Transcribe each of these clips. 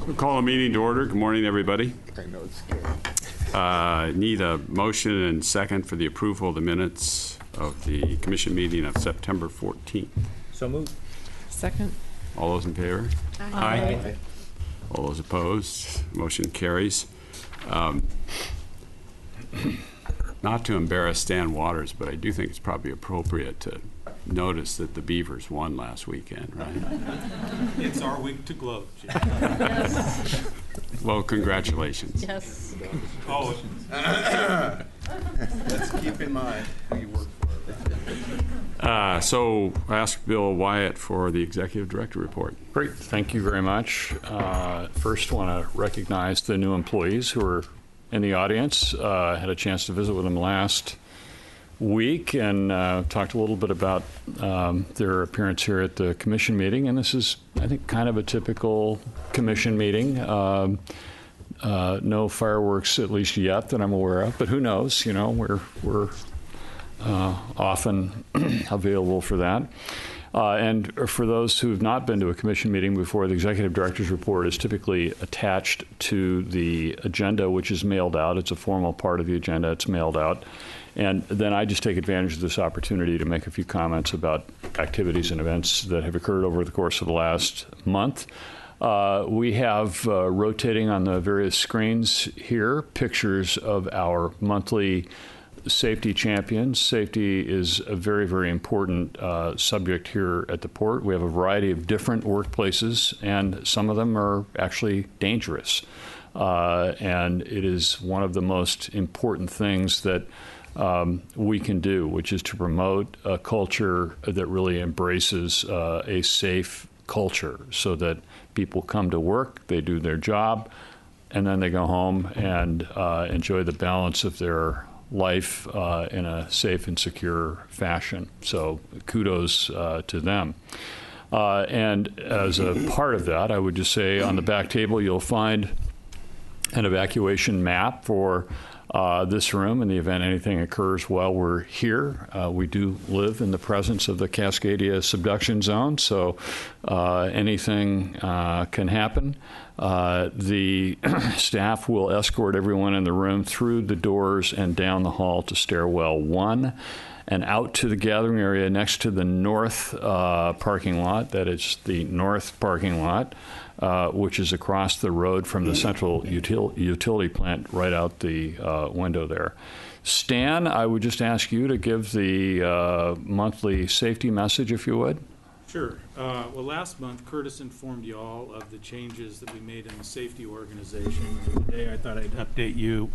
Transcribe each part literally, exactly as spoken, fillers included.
We'll call a meeting to order. Good morning, everybody. I know it's scary. Uh, need a motion and second for the approval of the minutes of the commission meeting of September fourteenth. So moved. Second. All those in favor? Aye. Aye. All those opposed? Motion carries. Um, not to embarrass Stan Waters, but I do think it's probably appropriate to notice that the Beavers won last weekend, right? It's our week to gloat, Jim. Yes. Well, congratulations. Yes. Oh, Let's keep in mind who you work for. Uh, so I ask Bill Wyatt for the executive director report. Great. Thank you very much. Uh, first, want to recognize the new employees who are in the audience. Uh, had a chance to visit with them last week and uh, talked a little bit about um, their appearance here at the commission meeting. And this is, I think, kind of a typical commission meeting. Um, uh, no fireworks, at least yet, that I'm aware of. But who knows? You know, we're we're uh, often available for that. Uh, and for those who have not been to a commission meeting before, the executive director's report is typically attached to the agenda, which is mailed out. It's a formal part of the agenda. It's mailed out. And then I just take advantage of this opportunity to make a few comments about activities and events that have occurred over the course of the last month. Uh, we have uh, rotating on the various screens here pictures of our monthly safety champions. Safety is a very, very important uh, subject here at the port. We have a variety of different workplaces, and some of them are actually dangerous. Uh, and it is one of the most important things that um, we can do, which is to promote a culture that really embraces uh, a safe culture so that people come to work, they do their job, and then they go home and uh, enjoy the balance of their life uh, in a safe and secure fashion. So kudos uh, to them. Uh, and as a part of that, I would just say on the back table, you'll find an evacuation map for uh, this room in the event anything occurs while we're here. Uh, we do live in the presence of the Cascadia subduction zone, so uh, anything uh, can happen. Uh, the staff will escort everyone in the room through the doors and down the hall to stairwell one and out to the gathering area next to the north uh, parking lot. That is the north parking lot, uh, which is across the road from the central util- utility plant right out the uh, window there. Stan, I would just ask you to give the uh, monthly safety message, if you would. Sure. Uh, well, last month, Curtis informed you all of the changes that we made in the safety organization. And today, I thought I'd update you.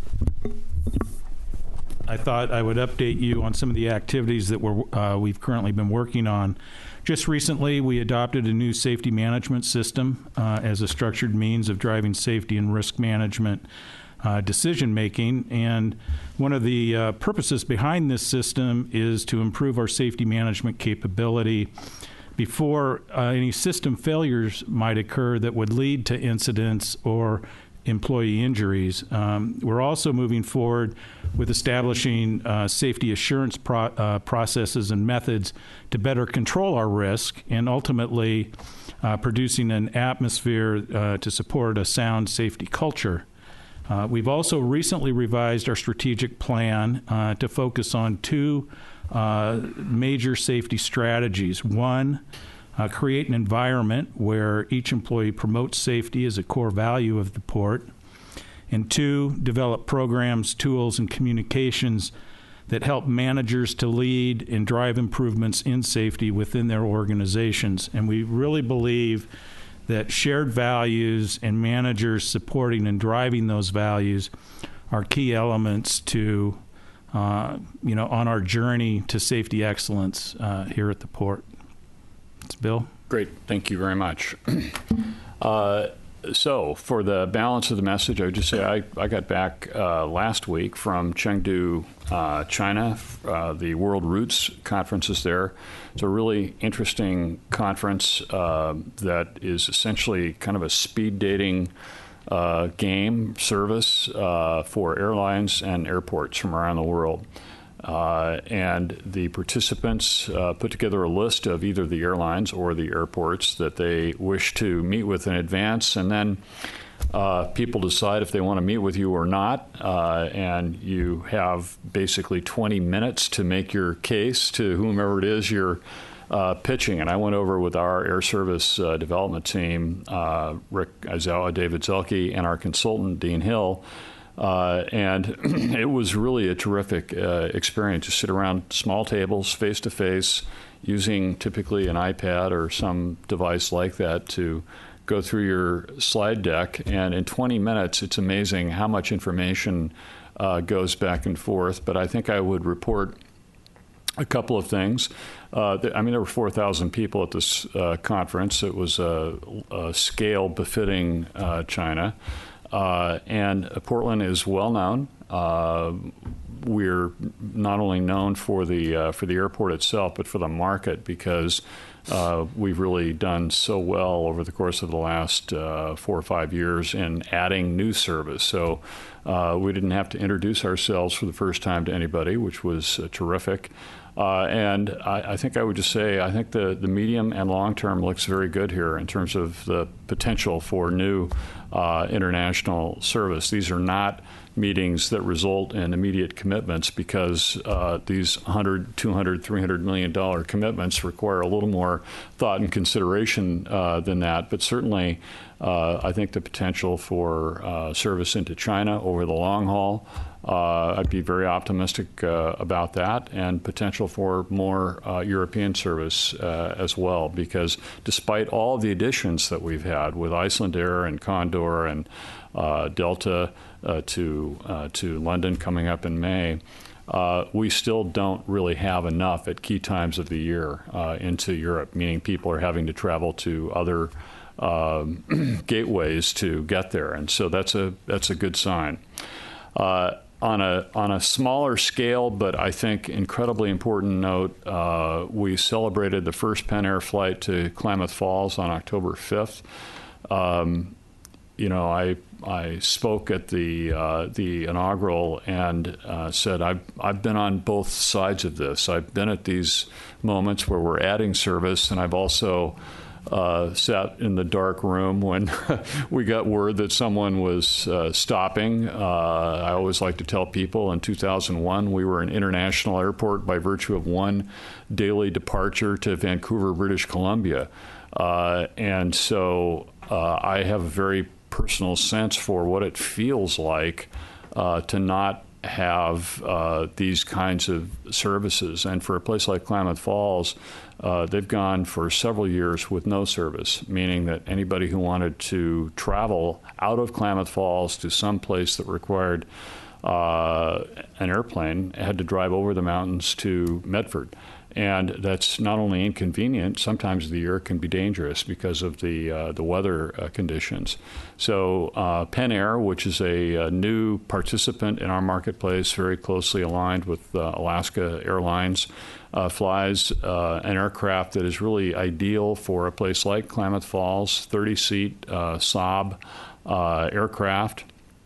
I thought I would update you on some of the activities that we're, uh, we've currently been working on. Just recently, we adopted a new safety management system uh, as a structured means of driving safety and risk management uh, decision-making. And one of the uh, purposes behind this system is to improve our safety management capability before uh, any system failures might occur that would lead to incidents or employee injuries. Um, we're also moving forward with establishing uh, safety assurance pro- uh, processes and methods to better control our risk and ultimately uh, producing an atmosphere uh, to support a sound safety culture. Uh, we've also recently revised our strategic plan uh, to focus on two Uh, major safety strategies. One, uh, create an environment where each employee promotes safety as a core value of the port. And two, develop programs, tools, and communications that help managers to lead and drive improvements in safety within their organizations. And we really believe that shared values and managers supporting and driving those values are key elements to Uh, you know, on our journey to safety excellence uh, here at the port. It's Bill. Great. Thank you very much. uh, so for the balance of the message, I would just say I, I got back uh, last week from Chengdu, uh, China. Uh, the World Roots Conference is there. It's a really interesting conference uh, that is essentially kind of a speed dating Uh, game service uh, for airlines and airports from around the world. Uh, and the participants uh, put together a list of either the airlines or the airports that they wish to meet with in advance, and then uh, people decide if they want to meet with you or not, uh, and you have basically twenty minutes to make your case to whomever it is you're uh, pitching. And I went over with our air service uh, development team, uh, Rick Aizawa, David Zelke, and our consultant, Dean Hill. Uh, and it was really a terrific uh, experience to sit around small tables, face-to-face, using typically an iPad or some device like that to go through your slide deck. And in twenty minutes, it's amazing how much information uh, goes back and forth. But I think I would report a couple of things. Uh, th- I mean, there were four thousand people at this uh, conference. It was a, a scale befitting uh, China. Uh, and Portland is well known. Uh, we're not only known for the uh, for the airport itself, but for the market, because uh, we've really done so well over the course of the last uh, four or five years in adding new service. So uh, we didn't have to introduce ourselves for the first time to anybody, which was uh, terrific. Uh, and I, I think I would just say I think the, the medium and long term looks very good here in terms of the potential for new uh, international service. These are not meetings that result in immediate commitments, because uh, these one hundred, two hundred, three hundred million dollar commitments require a little more thought and consideration uh, than that. But certainly, uh, I think the potential for uh, service into China over the long haul, Uh, I'd be very optimistic uh, about that, and potential for more uh, European service uh, as well, because despite all the additions that we've had with Icelandair and Condor and uh, Delta uh, to uh, to London coming up in May, uh, we still don't really have enough at key times of the year uh, into Europe, meaning people are having to travel to other um, gateways to get there, and so that's a that's a good sign. Uh, On a on a smaller scale, but I think incredibly important note, uh, we celebrated the first Pen Air flight to Klamath Falls on October fifth. Um, you know, I I spoke at the uh, the inaugural and uh, said I've I've been on both sides of this. I've been at these moments where we're adding service, and I've also Uh, sat in the dark room when we got word that someone was uh, stopping. Uh, I always like to tell people in two thousand one, we were an international airport by virtue of one daily departure to Vancouver, British Columbia. Uh, and so uh, I have a very personal sense for what it feels like uh, to not have uh, these kinds of services. And for a place like Klamath Falls, uh, they've gone for several years with no service, meaning that anybody who wanted to travel out of Klamath Falls to some place that required uh, an airplane had to drive over the mountains to Medford. And that's not only inconvenient, sometimes the year can be dangerous because of the uh, the weather uh, conditions. So uh, Pen Air, which is a, a new participant in our marketplace, very closely aligned with uh, Alaska Airlines, uh, flies uh, an aircraft that is really ideal for a place like Klamath Falls, thirty-seat uh, Saab uh, aircraft.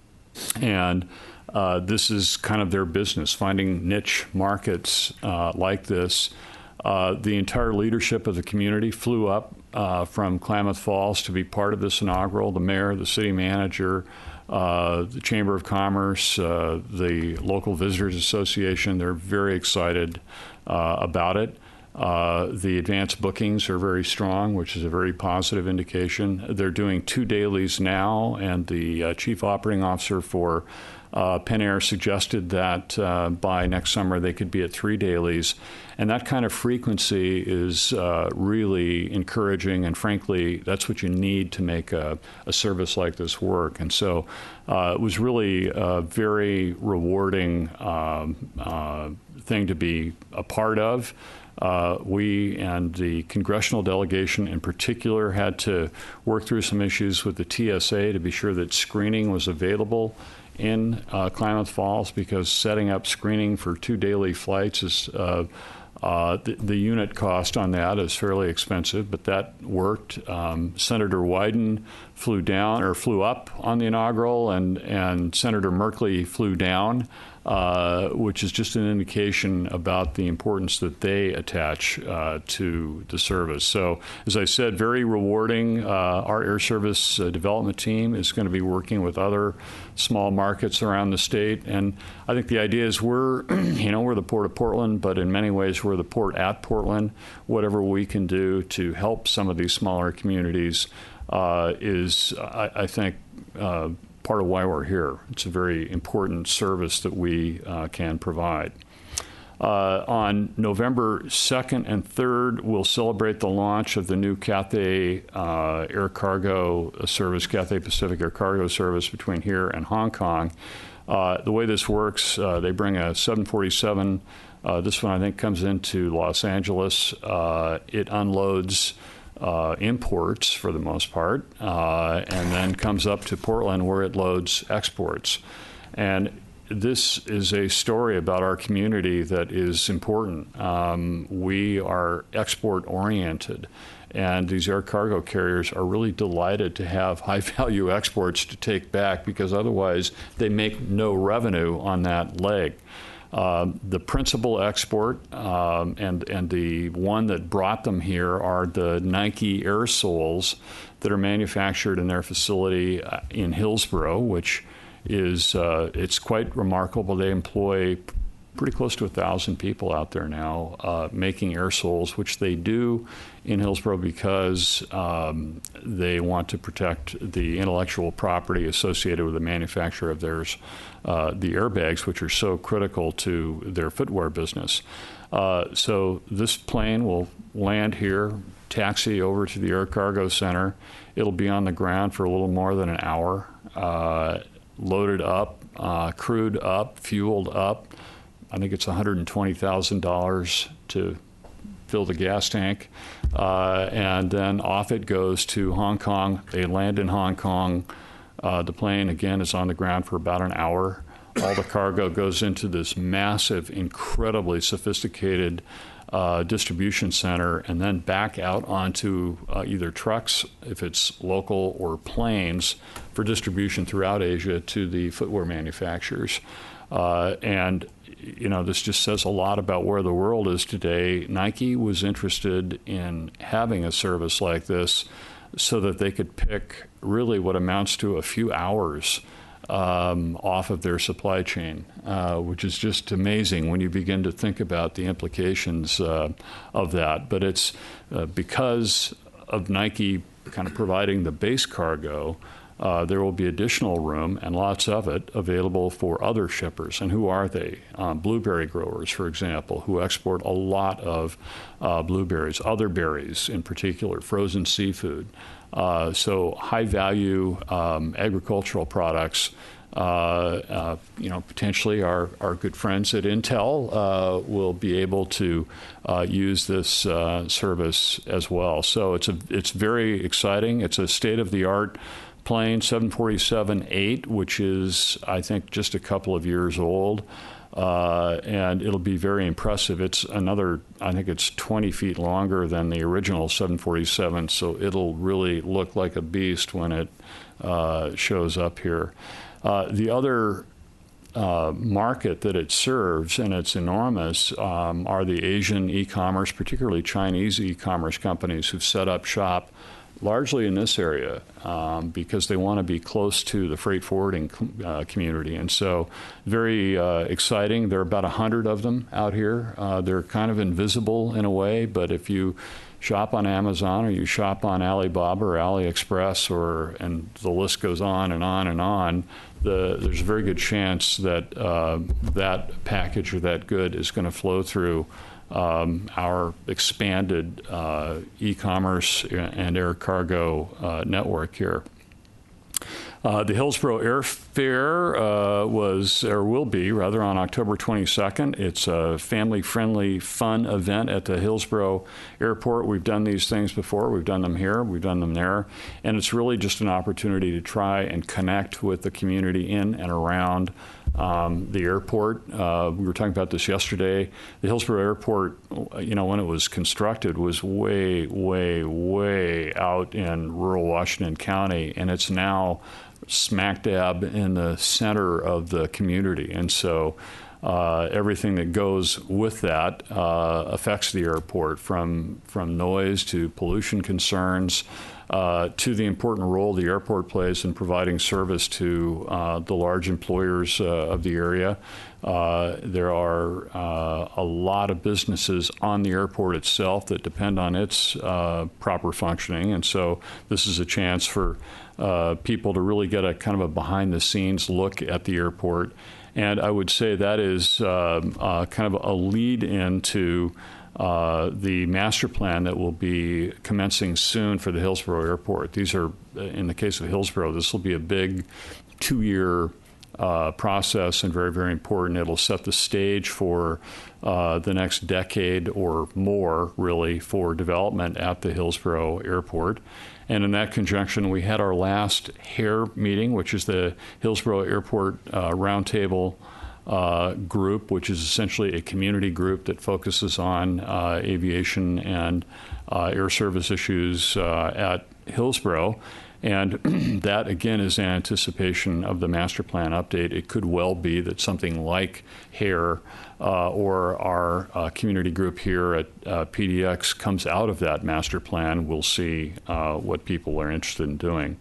And Uh, this is kind of their business, finding niche markets uh, like this. Uh, the entire leadership of the community flew up uh, from Klamath Falls to be part of this inaugural. The mayor, the city manager, uh, the Chamber of Commerce, uh, the local Visitors Association, they're very excited uh, about it. Uh, the advanced bookings are very strong, which is a very positive indication. They're doing two dailies now, and the uh, chief operating officer for uh, Pen Air suggested that uh, by next summer they could be at three dailies. And that kind of frequency is uh, really encouraging, and frankly, that's what you need to make a, a service like this work. And so uh, it was really a very rewarding um, uh, thing to be a part of. Uh, we and the congressional delegation in particular had to work through some issues with the T S A to be sure that screening was available in uh, Klamath Falls, because setting up screening for two daily flights is uh, uh, the, the unit cost on that is fairly expensive, but that worked. Um, Senator Wyden flew down or flew up on the inaugural, and, and Senator Merkley flew down uh, which is just an indication about the importance that they attach uh, to the service. So, as I said, very rewarding. Uh, our air service uh, development team is going to be working with other small markets around the state, and I think the idea is we're, you know, we're the Port of Portland, but in many ways we're the port at Portland. Whatever we can do to help some of these smaller communities uh, is, I, I think, uh, part of why we're here. It's a very important service that we uh, can provide. Uh, on November second and third, we'll celebrate the launch of the new Cathay uh, Air Cargo service, Cathay Pacific Air Cargo service between here and Hong Kong. Uh, the way this works, uh, they bring a seven forty-seven. Uh, this one, I think, comes into Los Angeles. Uh, it unloads Uh, imports for the most part, uh, and then comes up to Portland where it loads exports. And this is a story about our community that is important. Um, we are export-oriented, and these air cargo carriers are really delighted to have high-value exports to take back, because otherwise they make no revenue on that leg. Uh, the principal export um, and and the one that brought them here are the Nike air soles that are manufactured in their facility in Hillsboro, which is uh, it's quite remarkable. They employ pretty close to a thousand people out there now uh, making air soles, which they do in Hillsboro because um, they want to protect the intellectual property associated with the manufacture of theirs, uh, the airbags, which are so critical to their footwear business. Uh, so this plane will land here, taxi over to the Air Cargo Center. It'll be on the ground for a little more than an hour, uh, loaded up, uh, crewed up, fueled up. I think it's one hundred twenty thousand dollars to fill the gas tank. Uh, and then off it goes to Hong Kong. They land in Hong Kong. Uh, the plane, again, is on the ground for about an hour. All the cargo goes into this massive, incredibly sophisticated uh, distribution center, and then back out onto uh, either trucks, if it's local, or planes for distribution throughout Asia to the footwear manufacturers. Uh, and you know, this just says a lot about where the world is today. Nike was interested in having a service like this so that they could pick really what amounts to a few hours um, off of their supply chain, uh, which is just amazing when you begin to think about the implications uh, of that. But it's uh, because of Nike kind of providing the base cargo, Uh, there will be additional room, and lots of it, available for other shippers. And who are they? Um, blueberry growers, for example, who export a lot of uh, blueberries, other berries in particular, frozen seafood. Uh, so high-value um, agricultural products, uh, uh, you know, potentially our, our good friends at Intel uh, will be able to uh, use this uh, service as well. So it's a, it's very exciting. It's a state-of-the-art plane, seven forty-seven eight, which is, I think, just a couple of years old, uh, and it'll be very impressive. It's another, I think it's twenty feet longer than the original seven forty-seven, so it'll really look like a beast when it uh, shows up here. Uh, the other uh, market that it serves, and it's enormous, um, are the Asian e-commerce, particularly Chinese e-commerce companies who've set up shop largely in this area um, because they want to be close to the freight forwarding uh, community. And so very uh, exciting. There are about one hundred of them out here. Uh, they're kind of invisible in a way, but if you shop on Amazon or you shop on Alibaba or AliExpress, or and the list goes on and on and on, the, there's a very good chance that uh, that package or that good is going to flow through Um, our expanded uh, e-commerce and air cargo uh, network here. Uh, the Hillsboro Air Fair uh, was, or will be, rather, on October twenty-second. It's a family-friendly, fun event at the Hillsboro Airport. We've done these things before. We've done them here. We've done them there. And it's really just an opportunity to try and connect with the community in and around Um, the airport. Uh, we were talking about this yesterday. The Hillsboro Airport, you know, when it was constructed, was way, way, way out in rural Washington County, and it's now smack dab in the center of the community. And so uh, everything that goes with that uh, affects the airport, from, from noise to pollution concerns, Uh, to the important role the airport plays in providing service to uh, the large employers uh, of the area. Uh, there are uh, a lot of businesses on the airport itself that depend on its uh, proper functioning, and so this is a chance for uh, people to really get a kind of a behind-the-scenes look at the airport. And I would say that is uh, uh, kind of a lead into Uh, the master plan that will be commencing soon for the Hillsborough Airport. These are, in the case of Hillsborough, this will be a big two-year uh, process and very, very important. It'll set the stage for uh, the next decade or more, really, for development at the Hillsborough Airport. And in that conjunction, we had our last HARE meeting, which is the Hillsborough Airport uh, Roundtable Uh, group, which is essentially a community group that focuses on uh, aviation and uh, air service issues uh, at Hillsborough. And that, again, is in anticipation of the master plan update. It could well be that something like HARE uh, or our uh, community group here at uh, P D X comes out of that master plan. We'll see uh, what people are interested in doing.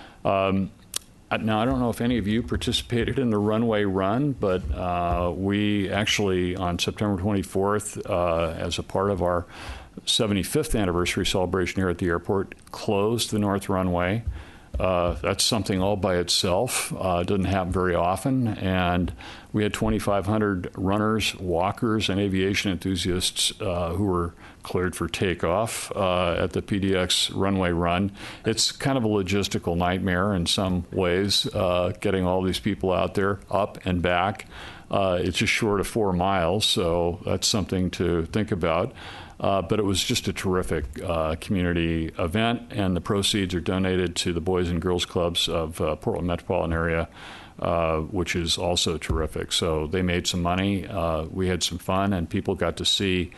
Um, Now, I don't know if any of you participated in the runway run, but uh, we actually, on September twenty-fourth, uh, as a part of our seventy-fifth anniversary celebration here at the airport, closed the north runway. Uh, that's something all by itself. Uh, it doesn't happen very often. And we had twenty-five hundred runners, walkers, and aviation enthusiasts uh, who were cleared for takeoff uh, at the P D X runway run. It's kind of a logistical nightmare in some ways, uh, getting all these people out there, up and back. Uh, it's just short of four miles, so that's something to think about. Uh, but it was just a terrific uh, community event, and the proceeds are donated to the Boys and Girls Clubs of uh, Portland metropolitan area, uh, which is also terrific. So they made some money. Uh, we had some fun, and people got to see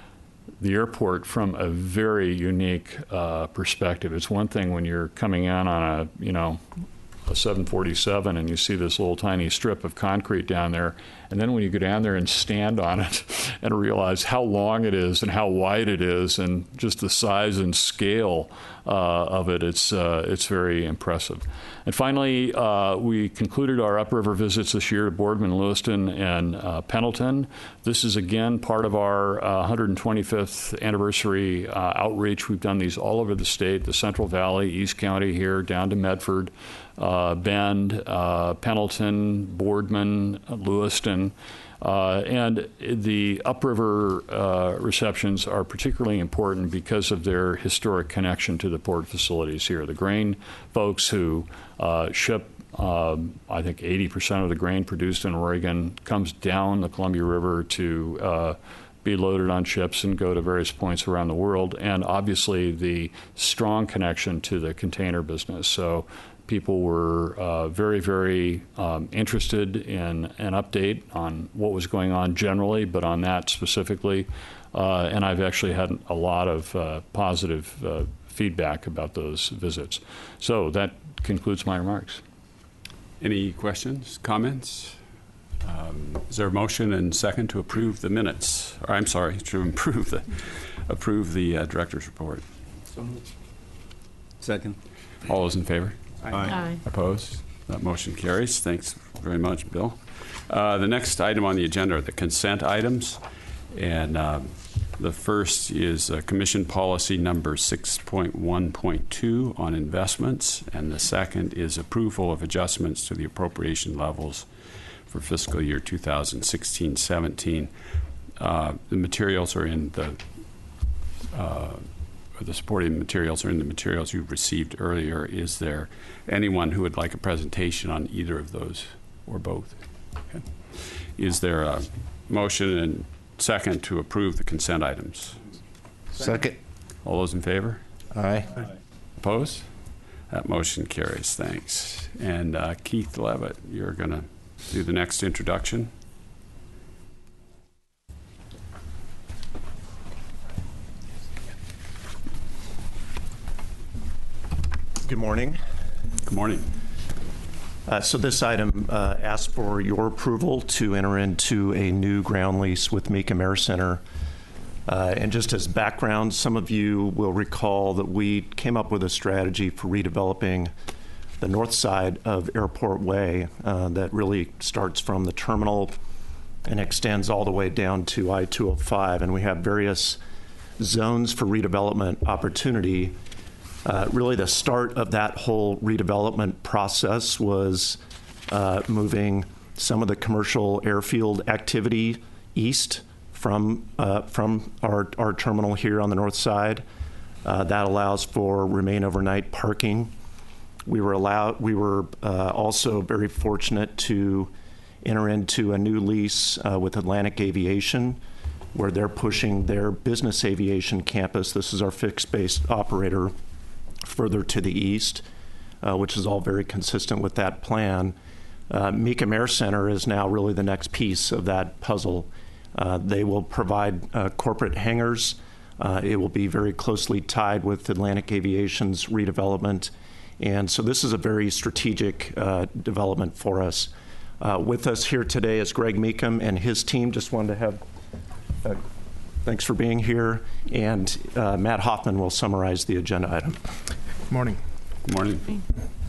the airport from a very unique uh, perspective. It's one thing when you're coming in on a, you know, a seven forty-seven and you see this little tiny strip of concrete down there, and then when you go down there and stand on it and realize how long it is and how wide it is and just the size and scale uh, of it, it's uh, it's very impressive. And finally, uh, we concluded our upriver visits this year to Boardman, Lewiston, and uh, Pendleton. This is, again, part of our uh, one hundred twenty-fifth anniversary uh, outreach. We've done these all over the state, the Central Valley, East County here, down to Medford, uh, Bend, uh, Pendleton, Boardman, Lewiston. Uh, and the upriver uh, receptions are particularly important because of their historic connection to the port facilities here. The grain folks who uh, ship, um, I think, eighty percent of the grain produced in Oregon comes down the Columbia River to uh, be loaded on ships and go to various points around the world, and obviously the strong connection to the container business. So people were uh, very, very um, interested in an update on what was going on generally, but on that specifically. Uh, and I've actually had a lot of uh, positive uh, feedback about those visits. So that concludes my remarks. Any questions, comments? Um, is there a motion and second to approve the minutes? Or I'm sorry, to improve the approve the uh, director's report. Second. All those in favor? Aye. Opposed? That motion carries. Thanks very much, Bill. Uh, the next item on the agenda are the consent items. And um, the first is uh, Commission Policy Number six point one point two on investments. And the second is approval of adjustments to the appropriation levels for fiscal year two thousand sixteen seventeen. Uh, the materials are in the uh, The supporting materials are in the materials you've received earlier. Is there anyone who would like a presentation on either of those or both? Okay. Is there a motion and second to approve the consent items? Second. All those in favor? Aye. Opposed? That motion carries. Thanks. And uh, Keith Levitt, you're going to do the next introduction. Good morning. Good morning. Uh, so this item uh, asks for your approval to enter into a new ground lease with Mecum Air Center. Uh, and just as background, some of you will recall that we came up with a strategy for redeveloping the north side of Airport Way uh, that really starts from the terminal and extends all the way down to I two oh five. And we have various zones for redevelopment opportunity. Uh, really, the start of that whole redevelopment process was uh, moving some of the commercial airfield activity east from uh, from our, our terminal here on the north side. Uh, that allows for remain overnight parking. We were allowed. We were uh, also very fortunate to enter into a new lease uh, with Atlantic Aviation, where they're pushing their business aviation campus. This is our fixed-base operator further to the east, uh, which is all very consistent with that plan. Uh, Mecum Air Center is now really the next piece of that puzzle. Uh, they will provide uh, corporate hangars. Uh, it will be very closely tied with Atlantic Aviation's redevelopment. And so this is a very strategic uh, development for us. Uh, with us here today is Greg Mecum and his team. Just wanted to have uh, thanks for being here. And uh, Matt Hoffman will summarize the agenda item. Good morning. Good morning.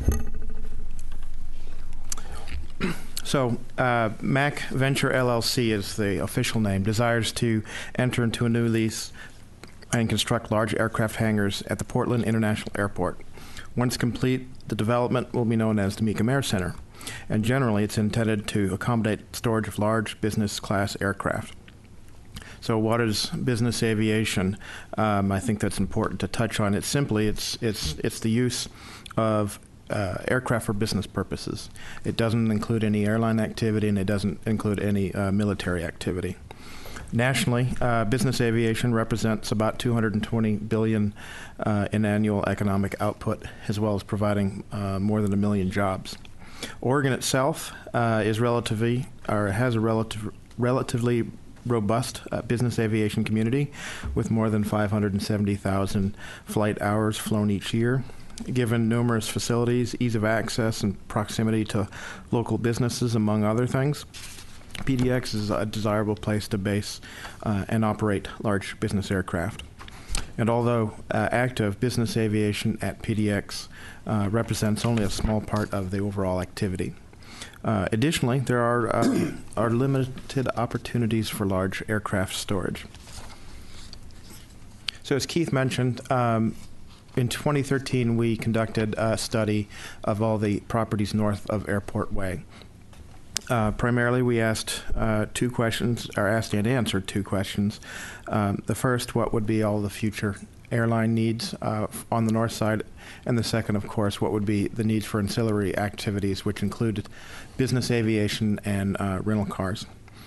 So, uh, Mac Venture L L C is the official name, desires to enter into a new lease and construct large aircraft hangars at the Portland International Airport. Once complete, the development will be known as the Mecum Air Center, and generally it's intended to accommodate storage of large business class aircraft. So what is business aviation? Um, I think that's important to touch on. It's simply, it's, it's, it's the use of uh, aircraft for business purposes. It doesn't include any airline activity, and it doesn't include any uh, military activity. Nationally, uh, business aviation represents about two hundred twenty billion dollars uh, in annual economic output, as well as providing uh, more than a million jobs. Oregon itself uh, is relatively, or has a relative, relatively robust uh, business aviation community with more than five hundred seventy thousand flight hours flown each year. Given numerous facilities, ease of access, and proximity to local businesses, among other things, P D X is a desirable place to base uh, and operate large business aircraft. And although uh, active business aviation at P D X uh, represents only a small part of the overall activity. Uh, additionally, there are, uh, are limited opportunities for large aircraft storage. So as Keith mentioned, um, in twenty thirteen, we conducted a study of all the properties north of Airport Way. Uh, primarily, we asked uh, two questions, or asked and answered two questions. Um, the first, what would be all the future airline needs uh, on the north side? And the second, of course, what would be the needs for ancillary activities, which included business aviation and uh, rental cars.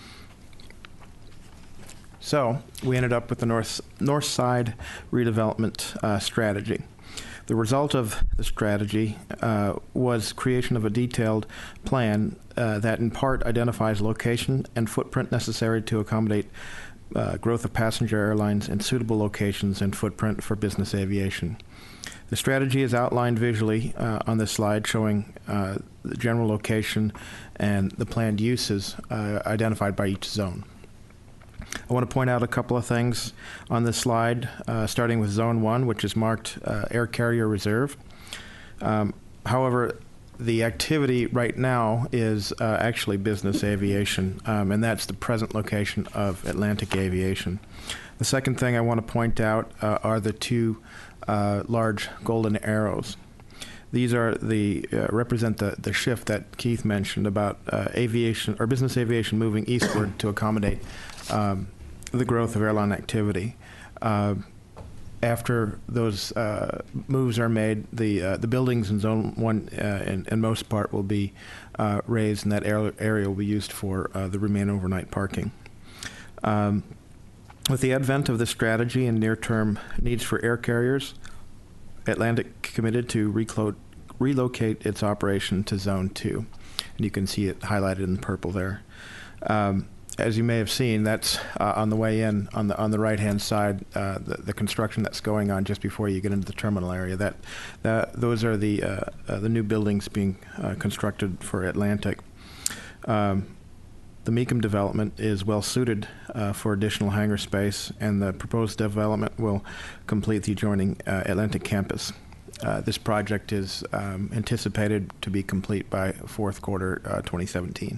So we ended up with the north, north side redevelopment uh, strategy. The result of the strategy uh, was creation of a detailed plan uh, that in part identifies location and footprint necessary to accommodate uh, growth of passenger airlines and suitable locations and footprint for business aviation. The strategy is outlined visually uh, on this slide, showing uh, the general location and the planned uses uh, identified by each zone. I want to point out a couple of things on this slide, uh, starting with Zone one, which is marked uh, Air Carrier Reserve. Um, however, the activity right now is uh, actually business aviation, um, and that's the present location of Atlantic Aviation. The second thing I want to point out uh, are the two uh, large golden arrows. These are the uh, represent the, the shift that Keith mentioned about uh, aviation or business aviation moving eastward to accommodate um, the growth of airline activity. Uh, after those uh, moves are made, the uh, the buildings in Zone One, uh, in, in most part, will be uh, raised, and that area will be used for uh, the remain overnight parking. Um, with the advent of this strategy and near-term needs for air carriers, Atlantic committed to reclo- relocate its operation to Zone two, and you can see it highlighted in purple there. Um, as you may have seen, that's uh, on the way in on the on the right-hand side. Uh, the, the construction that's going on just before you get into the terminal area. That that those are the uh, uh, the new buildings being uh, constructed for Atlantic. Um, the Meekum development is well suited uh, for additional hangar space, and the proposed development will complete the adjoining uh, Atlantic campus. Uh, this project is um, anticipated to be complete by fourth quarter uh, twenty seventeen.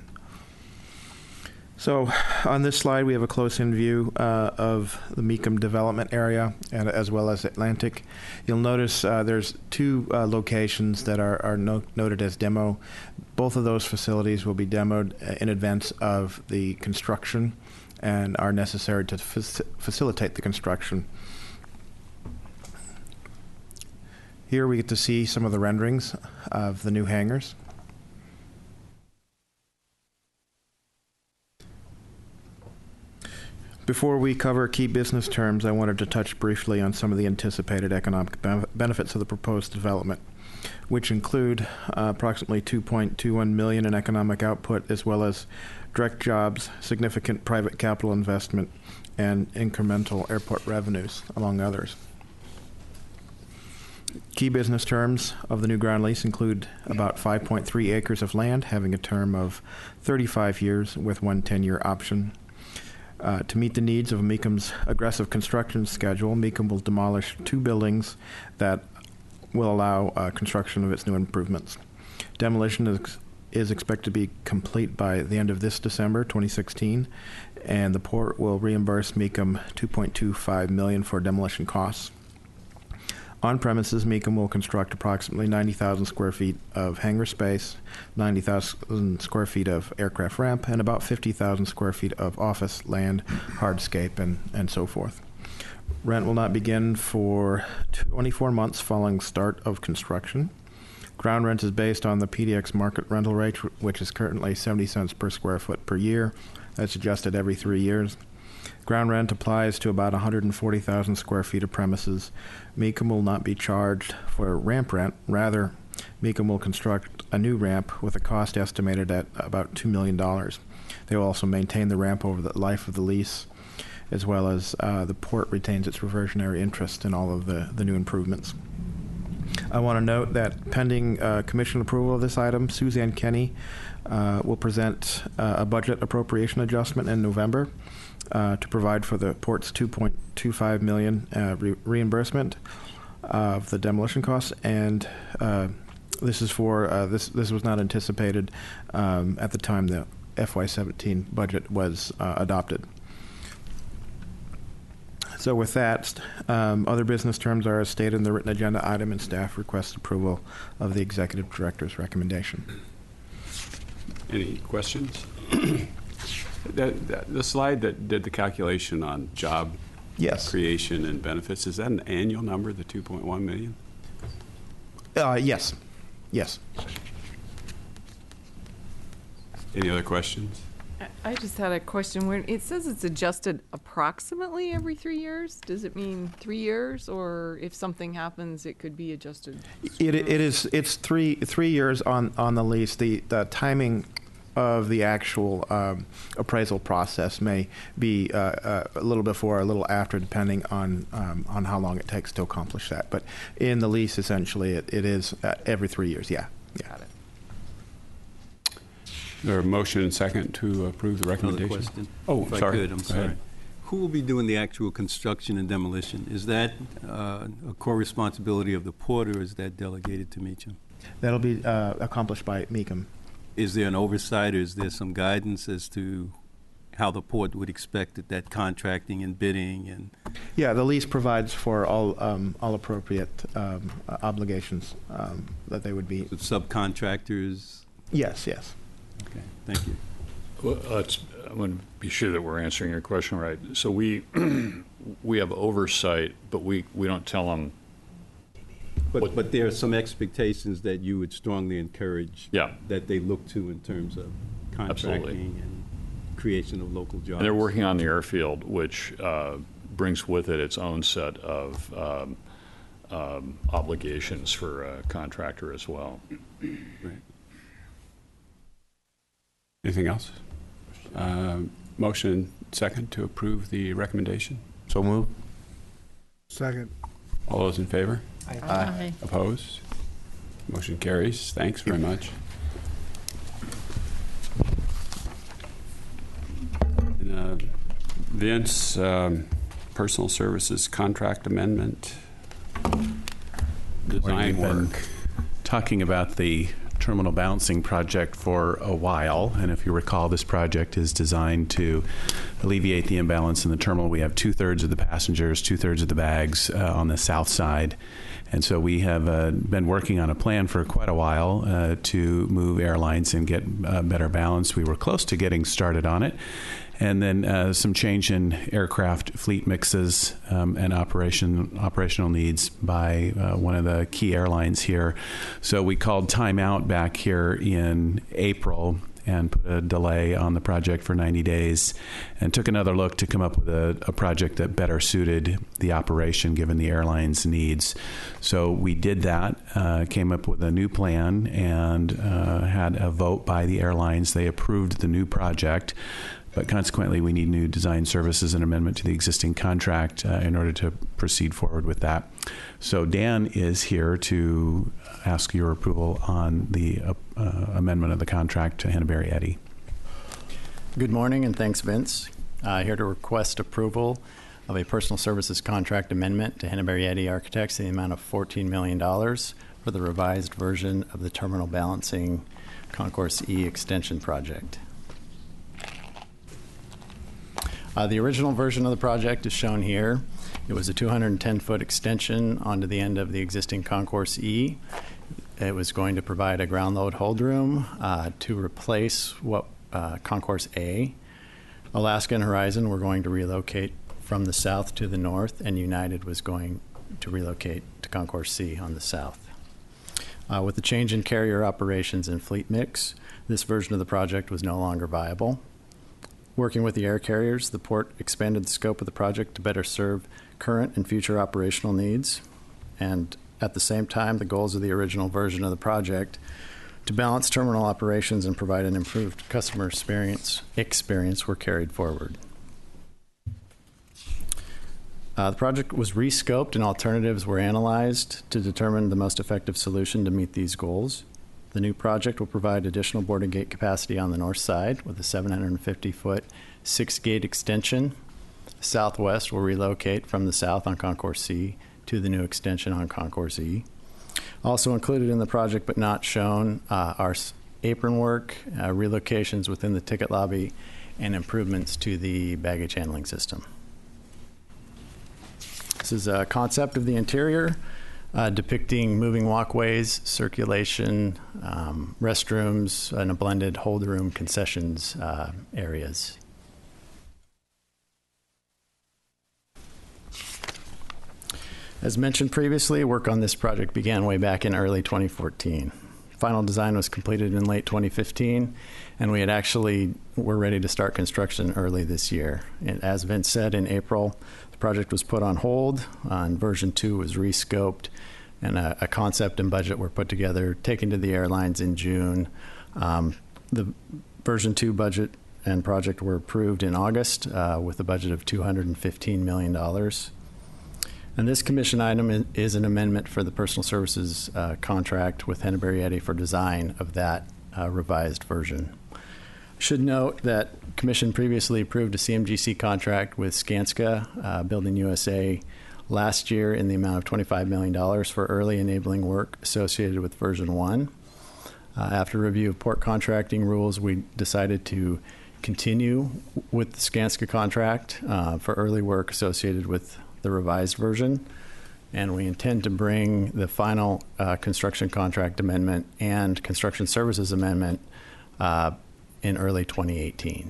So on this slide, we have a close-in view uh, of the Meekum development area, and as well as Atlantic. You'll notice uh, there's two uh, locations that are, are no noted as demo. Both of those facilities will be demoed in advance of the construction and are necessary to fac facilitate the construction. Here we get to see some of the renderings of the new hangars. Before we cover key business terms, I wanted to touch briefly on some of the anticipated economic benefits of the proposed development, which include uh, approximately two point two one million dollars in economic output, as well as direct jobs, significant private capital investment, and incremental airport revenues, among others. Key business terms of the new ground lease include about five point three acres of land, having a term of thirty-five years with one ten-year option. Uh, to meet the needs of Meekum's aggressive construction schedule, Meekum will demolish two buildings that will allow uh, construction of its new improvements. Demolition is, is expected to be complete by the end of this December twenty sixteen, and the port will reimburse Meekum two point two five million dollars for demolition costs. On premises, Meekum will construct approximately ninety thousand square feet of hangar space, ninety thousand square feet of aircraft ramp, and about fifty thousand square feet of office land, hardscape, and, and so forth. Rent will not begin for twenty-four months following start of construction. Ground rent is based on the P D X market rental rate, which is currently seventy cents per square foot per year. That's adjusted every three years. Ground rent applies to about one hundred forty thousand square feet of premises. Meekum will not be charged for ramp rent. Rather, Meekum will construct a new ramp with a cost estimated at about two million dollars. They will also maintain the ramp over the life of the lease, as well as uh, the port retains its reversionary interest in all of the, the new improvements. I want to note that pending uh, commission approval of this item, Suzanne Kenny uh, will present uh, a budget appropriation adjustment in November uh, to provide for the port's two point two five million dollars uh, re reimbursement of the demolition costs, and uh, this is for uh, this. This was not anticipated um, at the time the F Y seventeen budget was uh, adopted. So with that, um, other business terms are as stated in the written agenda item, and staff requests approval of the executive director's recommendation. Any questions? the, the, the slide that did the calculation on job Yes. creation and benefits, is that an annual number, the two point one million? Uh, yes. Yes. Any other questions? I- I just had a question. Where it says it's adjusted approximately every three years. Does it mean three years, or if something happens, it could be adjusted? It, it is. It's three three years on on the lease. The the timing of the actual um, appraisal process may be uh, uh, a little before, or a little after, depending on um, on how long it takes to accomplish that. But in the lease, essentially, it, it is uh, every three years. Yeah. Yeah. Got it. There a motion and second to approve the Another recommendation? question. Oh, If I sorry. could, I'm Go sorry. ahead. Who will be doing the actual construction and demolition? Is that uh, a core responsibility of the port, or is that delegated to Meacham? That'll be uh, accomplished by Meekum. Is there an oversight, or is there some guidance as to how the port would expect that, that contracting and bidding and Yeah, the lease provides for all um, all appropriate um, uh, obligations um, that they would be. with subcontractors? Yes. Yes. Okay, thank you. Well, let's, I want to be sure that we're answering your question right. So we, we have oversight, but we, we don't tell them, But, but there are some expectations that you would strongly encourage yeah. that they look to in terms of Absolutely. contracting and creation of local jobs. And they're working on the airfield, which uh, brings with it its own set of um, um, obligations for a contractor as well. Right. Anything else? Um, motion second to approve the recommendation? So move. Second. All those in favor? Aye. Opposed? Motion carries. Thanks very much. And, uh, Vince, um, personal services contract amendment, design We've been work. talking about the terminal balancing project for a while, and if you recall, this project is designed to alleviate the imbalance in the terminal. We have two-thirds of the passengers, two-thirds of the bags uh, on the south side, and so we have uh, been working on a plan for quite a while uh, to move airlines and get uh, better balance. We were close to getting started on it. And then uh, some change in aircraft fleet mixes um, and operation operational needs by uh, one of the key airlines here. So we called timeout back here in April and put a delay on the project for ninety days and took another look to come up with a, a project that better suited the operation given the airline's needs. So we did that, uh, came up with a new plan and uh, had a vote by the airlines. They approved the new project. But consequently, we need new design services and amendment to the existing contract uh, in order to proceed forward with that. So Dan is here to ask your approval on the uh, uh, amendment of the contract to Hannaberry Eddy. Good morning, and thanks, Vince. Uh, here to request approval of a personal services contract amendment to Hannaberry Eddy Architects in the amount of fourteen million dollars for the revised version of the terminal balancing Concourse E extension project. Uh, the original version of the project is shown here. It was a two hundred ten foot extension onto the end of the existing Concourse E. It was going to provide a ground load hold room uh, to replace what uh, Concourse A. Alaska and Horizon were going to relocate from the south to the north, and United was going to relocate to Concourse C on the south. Uh, with the change in carrier operations and fleet mix, this version of the project was no longer viable. Working with the air carriers, the port expanded the scope of the project to better serve current and future operational needs. And at the same time, the goals of the original version of the project to balance terminal operations and provide an improved customer experience, experience were carried forward. Uh, the project was rescoped and alternatives were analyzed to determine the most effective solution to meet these goals. The new project will provide additional boarding gate capacity on the north side with a seven hundred fifty foot six-gate extension. Southwest will relocate from the south on Concourse C to the new extension on Concourse E. Also included in the project but not shown uh, are apron work, uh, relocations within the ticket lobby, and improvements to the baggage handling system. This is a concept of the interior. Uh, depicting moving walkways, circulation, um, restrooms, and a blended hold room concessions uh, areas. As mentioned previously, work on this project began way back in early twenty fourteen. Final design was completed in late twenty fifteen, and we had actually were ready to start construction early this year. And as Vince said, in April, the project was put on hold, uh, and version two was rescoped, and a, a concept and budget were put together, taken to the airlines in June. Um, the version two budget and project were approved in August uh, with a budget of two hundred fifteen million dollars. And this commission item is an amendment for the personal services uh, contract with Hannaberry Eddy for design of that uh, revised version. Should note that Commission previously approved a C M G C contract with Skanska uh, Building U S A last year in the amount of twenty-five million dollars for early enabling work associated with version one. Uh, after review of port contracting rules, we decided to continue with the Skanska contract uh, for early work associated with the revised version, and we intend to bring the final uh, construction contract amendment and construction services amendment uh, in early twenty eighteen.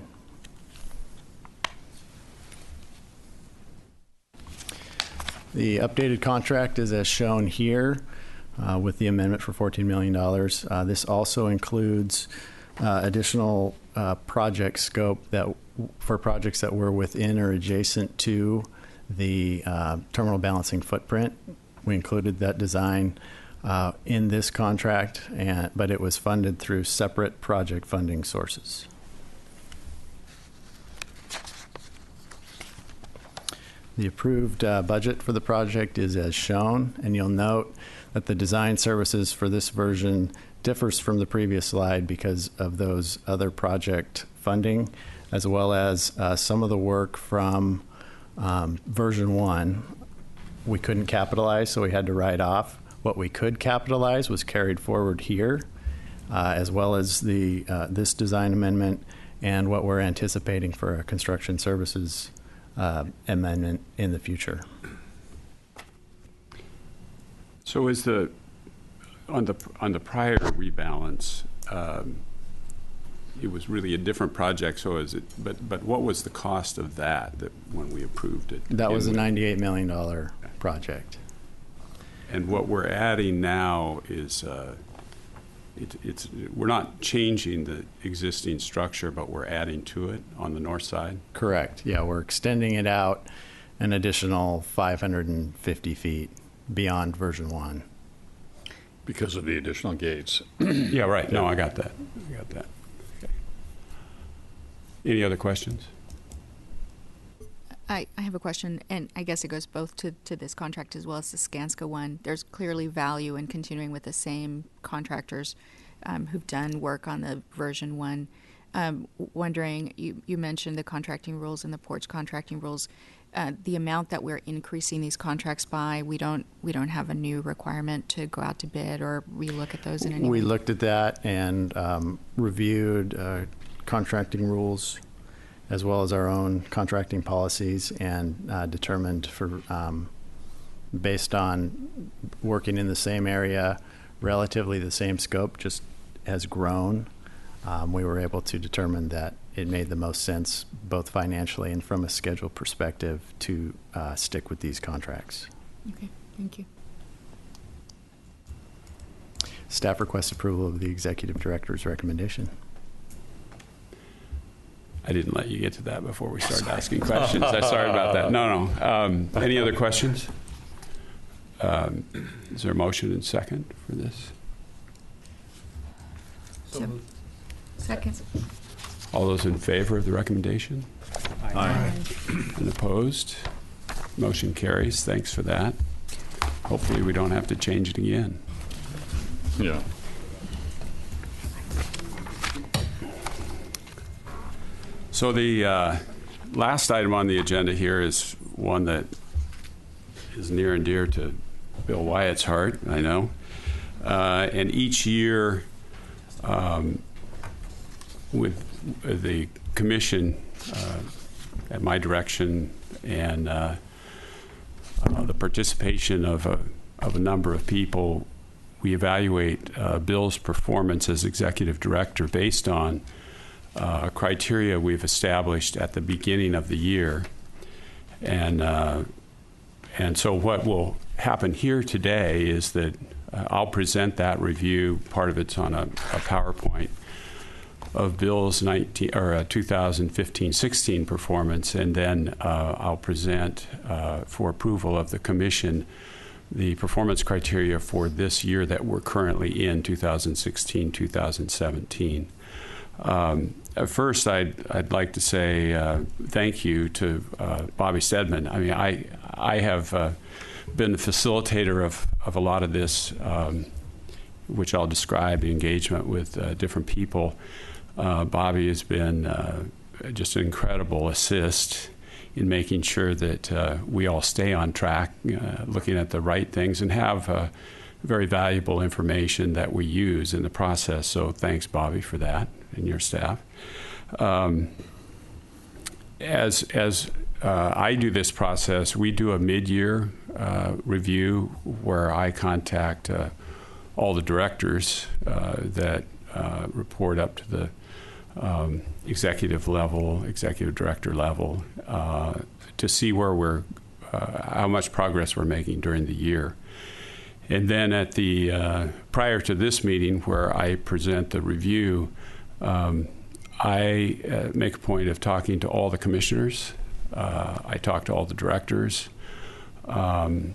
The updated contract is as shown here uh, with the amendment for fourteen million dollars. Uh, this also includes uh, additional uh, project scope that for projects that were within or adjacent to the uh, terminal balancing footprint. We included that design uh, in this contract, and, but it was funded through separate project funding sources. The approved uh, budget for the project is as shown, and you'll note that the design services for this version differs from the previous slide because of those other project funding, as well as uh, some of the work from um, version one we couldn't capitalize, so we had to write off. What we could capitalize was carried forward here, uh, as well as the uh, this design amendment and what we're anticipating for a construction services uh, amendment in the future. So is the, on the, on the prior rebalance, um, it was really a different project, so is it, but, but what was the cost of that, that when we approved it? That was a And- ninety-eight million dollars project. And what we're adding now is, uh, it, it's, we're not changing the existing structure, but we're adding to it on the north side? Correct. Yeah, we're extending it out an additional five hundred fifty feet beyond version one. Because of the additional gates. Yeah, right. No, I got that. I got that. Okay. Any other questions? I, I have a question, and I guess it goes both to, to this contract as well as the Skanska one. There's clearly value in continuing with the same contractors um, who've done work on the version one. Um, wondering, you, you mentioned the contracting rules and the porch contracting rules. Uh, the amount that we're increasing these contracts by, we don't we don't have a new requirement to go out to bid or relook at those in any We way? looked at that and um, reviewed uh, contracting rules as well as our own contracting policies, and uh, determined for, um, based on working in the same area, relatively the same scope, just has grown, um, we were able to determine that it made the most sense, both financially and from a schedule perspective, to uh, stick with these contracts. Okay, thank you. Staff requests approval of the executive director's recommendation. I didn't let you get to that before we started asking questions. I'm sorry about that. No, no. Um, any other questions? Um, is there a motion and second for this? So, second. All those in favor of the recommendation? Aye. And opposed? Motion carries. Thanks for that. Hopefully we don't have to change it again. Yeah. So the uh, last item on the agenda here is one that is near and dear to Bill Wyatt's heart, I know. Uh, and each year, um, with the commission, uh, at my direction, and uh, uh, the participation of a, of a number of people, we evaluate uh, Bill's performance as executive director based on uh, criteria we've established at the beginning of the year. And, uh, and so what will happen here today is that uh, I'll present that review. Part of it's on a, a PowerPoint of Bill's nineteen or uh, two thousand fifteen sixteen performance, and then uh, I'll present uh, for approval of the commission the performance criteria for this year that we're currently in, two thousand sixteen two thousand seventeen. Um, first, I'd, I'd like to say uh, thank you to uh, Bobby Stedman. I mean, I, I have uh, been the facilitator of, of a lot of this, um, which I'll describe, the engagement with uh, different people. Uh, Bobby has been uh, just an incredible assist in making sure that uh, we all stay on track, uh, looking at the right things, and have uh, very valuable information that we use in the process. So thanks, Bobby, for that, and your staff. Um, as as uh, I do this process, we do a mid-year uh, review where I contact uh, all the directors uh, that uh, report up to the Um, executive level, executive director level, uh, to see where we're, uh, how much progress we're making during the year. And then at the, uh, prior to this meeting where I present the review, um, I uh, make a point of talking to all the commissioners. Uh, I talk to all the directors. Um,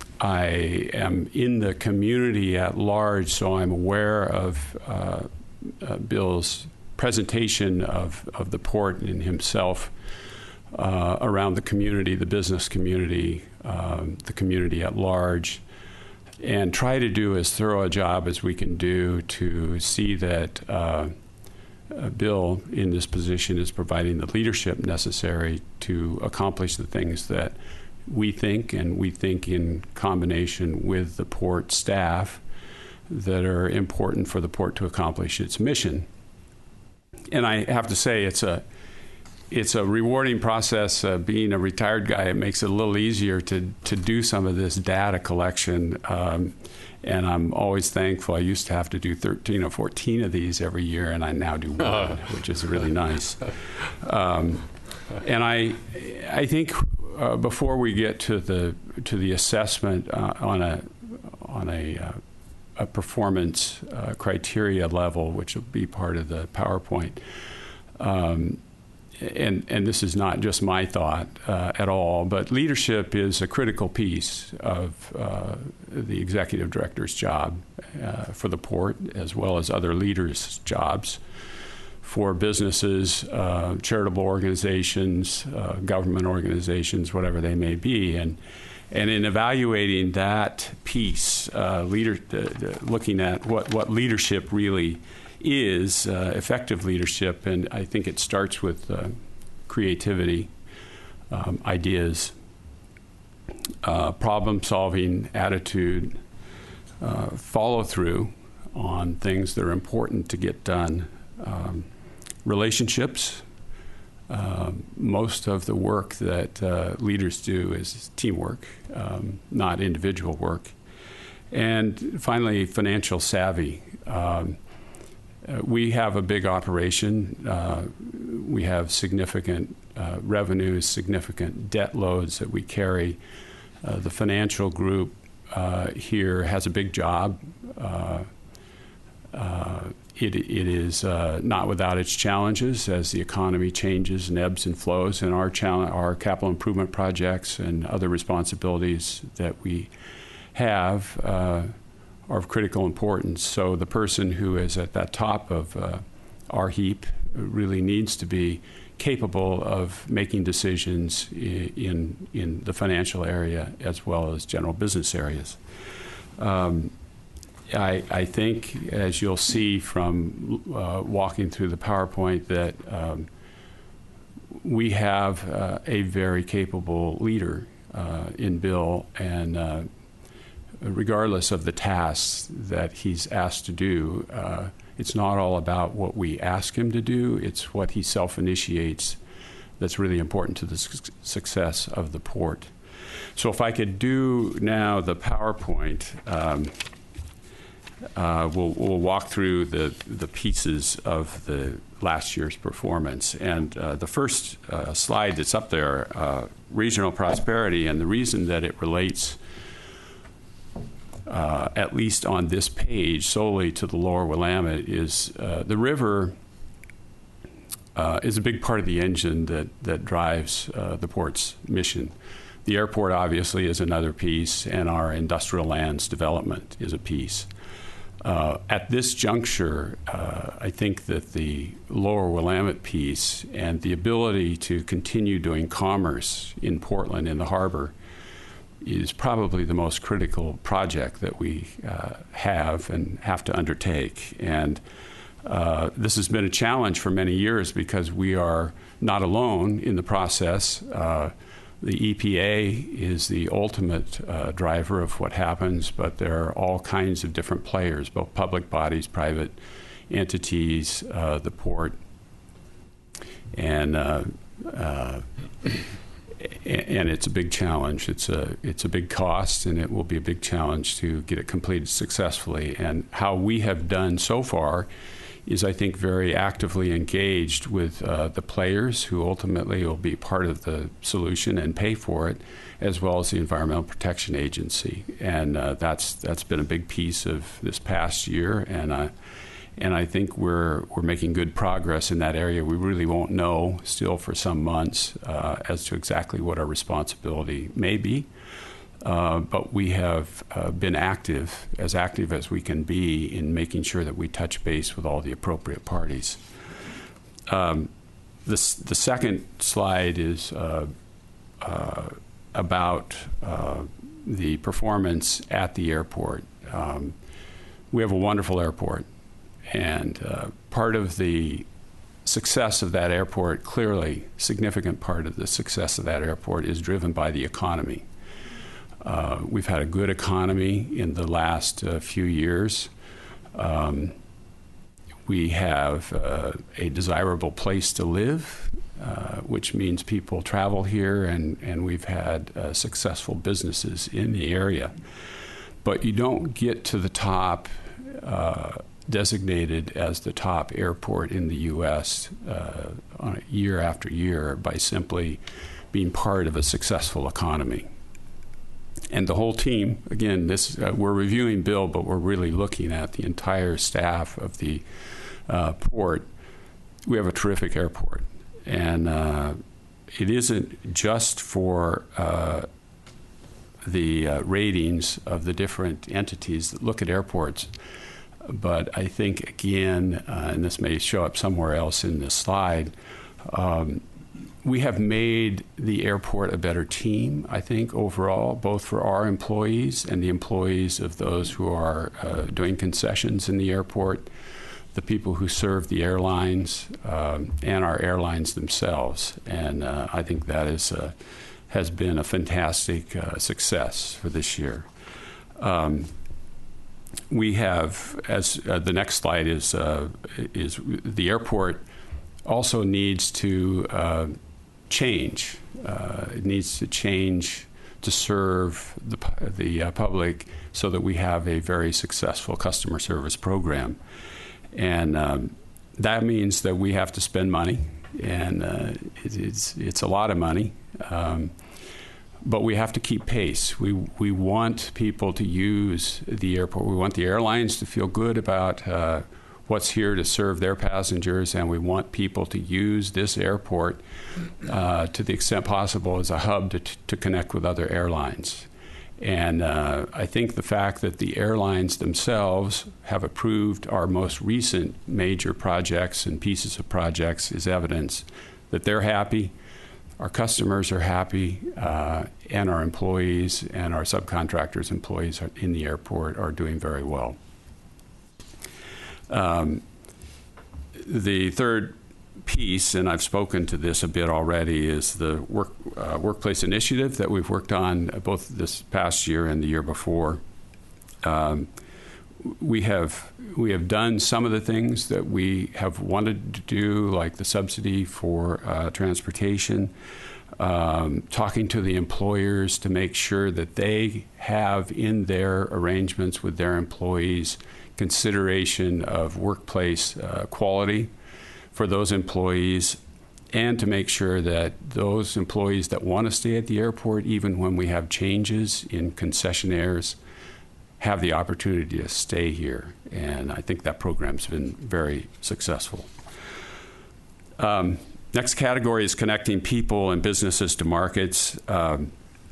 I am in the community at large, so I'm aware of uh, uh, Bill's presentation of, of the port and himself uh, around the community, the business community, um, the community at large, and try to do as thorough a job as we can do to see that uh, uh, Bill in this position is providing the leadership necessary to accomplish the things that we think, and we think in combination with the port staff, that are important for the port to accomplish its mission. And I have to say, it's a it's a rewarding process. Uh, being a retired guy, it makes it a little easier to to do some of this data collection. Um, and I'm always thankful. I used to have to do thirteen or fourteen of these every year, and I now do one, which is really nice. Um, and I I think uh, before we get to the to the assessment uh, on a on a uh, a performance uh, criteria level, which will be part of the PowerPoint. Um, and, and this is not just my thought uh, at all, but leadership is a critical piece of uh, the executive director's job uh, for the port, as well as other leaders' jobs for businesses, uh, charitable organizations, uh, government organizations, whatever they may be. And And in evaluating that piece, uh, leader, uh, looking at what, what leadership really is, uh, effective leadership, and I think it starts with uh, creativity, um, ideas, uh, problem-solving attitude, uh, follow-through on things that are important to get done, um, relationships. Uh, most of the work that uh, leaders do is teamwork, um, not individual work. And finally, financial savvy. Um, uh, we have a big operation. Uh, we have significant uh, revenues, significant debt loads that we carry. Uh, the financial group uh, here has a big job. Uh, uh, It, it is uh, not without its challenges as the economy changes and ebbs and flows, and our, challenge, our capital improvement projects and other responsibilities that we have uh, are of critical importance. So the person who is at that top of uh, our heap really needs to be capable of making decisions in, in, in the financial area as well as general business areas. Um, I, I think, as you'll see from uh, walking through the PowerPoint, that um, we have uh, a very capable leader uh, in Bill, and uh, regardless of the tasks that he's asked to do, uh, it's not all about what we ask him to do, it's what he self-initiates that's really important to the su- success of the port. So if I could do now the PowerPoint, um, Uh, we'll, we'll walk through the, the pieces of the last year's performance. And uh, the first uh, slide that's up there, uh, regional prosperity, and the reason that it relates, uh, at least on this page, solely to the lower Willamette is uh, the river uh, is a big part of the engine that, that drives uh, the port's mission. The airport, obviously, is another piece, and our industrial lands development is a piece. Uh, at this juncture, uh, I think that the lower Willamette piece and the ability to continue doing commerce in Portland, in the harbor, is probably the most critical project that we uh, have and have to undertake. And uh, this has been a challenge for many years because we are not alone in the process. Uh, The E P A is the ultimate uh, driver of what happens, but there are all kinds of different players, both public bodies, private entities, uh, the port, and uh, uh, and it's a big challenge. It's a it's a big cost, and it will be a big challenge to get it completed successfully. And how we have done so far is, I think, very actively engaged with uh, the players who ultimately will be part of the solution and pay for it, as well as the Environmental Protection Agency. And uh, that's that's been a big piece of this past year, and uh, and I think we're we're making good progress in that area. We really won't know still for some months uh, as to exactly what our responsibility may be. Uh, but we have uh, been active, as active as we can be, in making sure that we touch base with all the appropriate parties. Um, this, the second slide is uh, uh, about uh, the performance at the airport. Um, we have a wonderful airport, and uh, part of the success of that airport, clearly, significant part of the success of that airport is driven by the economy. Uh, we've had a good economy in the last uh, few years. Um, we have uh, a desirable place to live, uh, which means people travel here, and, and we've had uh, successful businesses in the area. But you don't get to the top, uh, designated as the top airport in the U S uh, on a year after year by simply being part of a successful economy. And the whole team, again, this uh, we're reviewing Bill, but we're really looking at the entire staff of the uh, port. We have a terrific airport, and uh, it isn't just for uh, the uh, ratings of the different entities that look at airports, but I think, again, uh, and this may show up somewhere else in this slide, um, we have made the airport a better team, I think, overall, both for our employees and the employees of those who are uh, doing concessions in the airport, the people who serve the airlines, um, and our airlines themselves. And uh, I think that is uh, has been a fantastic uh, success for this year. Um, we have, as uh, the next slide is, uh, is the airport also needs to uh, change. Uh, it needs to change to serve the, the uh, public so that we have a very successful customer service program. And um, that means that we have to spend money, and uh, it, it's, it's a lot of money. Um, But we have to keep pace. We we want people to use the airport. We want the airlines to feel good about uh, what's here to serve their passengers, and we want people to use this airport uh, to the extent possible as a hub to, to connect with other airlines. And uh, I think the fact that the airlines themselves have approved our most recent major projects and pieces of projects is evidence that they're happy. Our customers are happy, uh, and our employees and our subcontractors' employees are, in the airport are doing very well. Um, the third piece, and I've spoken to this a bit already, is the work, uh, workplace initiative that we've worked on both this past year and the year before. Um, we have we have done some of the things that we have wanted to do, like the subsidy for uh, transportation, um, talking to the employers to make sure that they have in their arrangements with their employees consideration of workplace uh, quality for those employees, and to make sure that those employees that want to stay at the airport, even when we have changes in concessionaires, have the opportunity to stay here. And I think that program's been very successful. Um, next category is connecting people and businesses to markets. Um,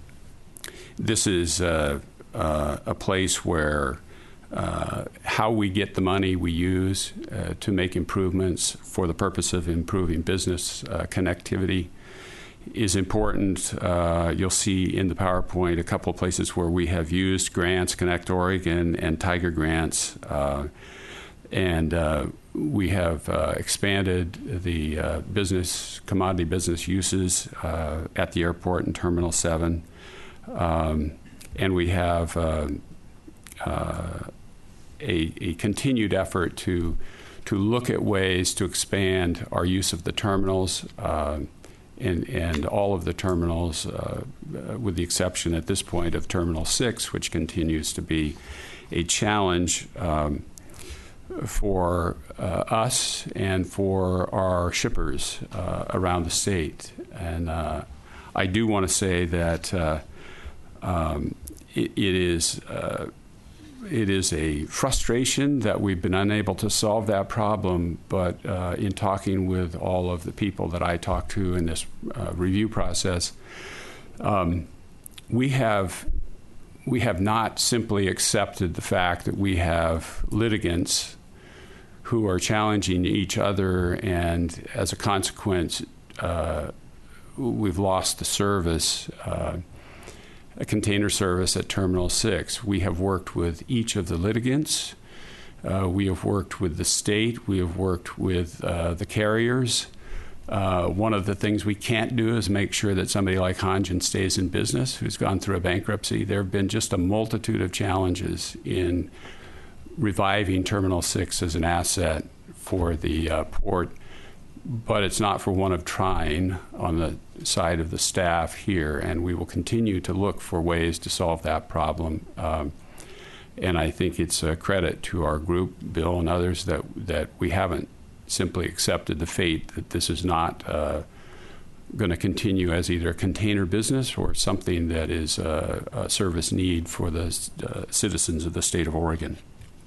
this is uh, uh, a place where uh, how we get the money we use uh, to make improvements for the purpose of improving business uh, connectivity is important. Uh, you'll see in the PowerPoint a couple of places where we have used grants, Connect Oregon and Tiger grants, uh, and uh, we have uh, expanded the uh, business, commodity business uses uh, at the airport in Terminal seven, um, and we have uh, uh, a, a continued effort to to look at ways to expand our use of the terminals. Uh, And, and all of the terminals, uh, with the exception at this point of Terminal six, which continues to be a challenge um, for uh, us and for our shippers uh, around the state. And uh, I do want to say that uh, um, it, it is uh, it is a frustration that we've been unable to solve that problem, but uh, in talking with all of the people that I talk to in this uh, review process, um, we have we have not simply accepted the fact that we have litigants who are challenging each other, and as a consequence, uh, we've lost the service, uh, a container service at Terminal six. We have worked with each of the litigants. Uh, we have worked with the state. We have worked with uh, the carriers. Uh, one of the things we can't do is make sure that somebody like Hanjin stays in business, who's gone through a bankruptcy. There have been just a multitude of challenges in reviving Terminal six as an asset for the uh, port, but it's not for want of trying on the side of the staff here, and we will continue to look for ways to solve that problem. Um, and I think it's a credit to our group, Bill and others, that, that we haven't simply accepted the fate that this is not uh, going to continue as either a container business or something that is a, a service need for the uh, citizens of the state of Oregon.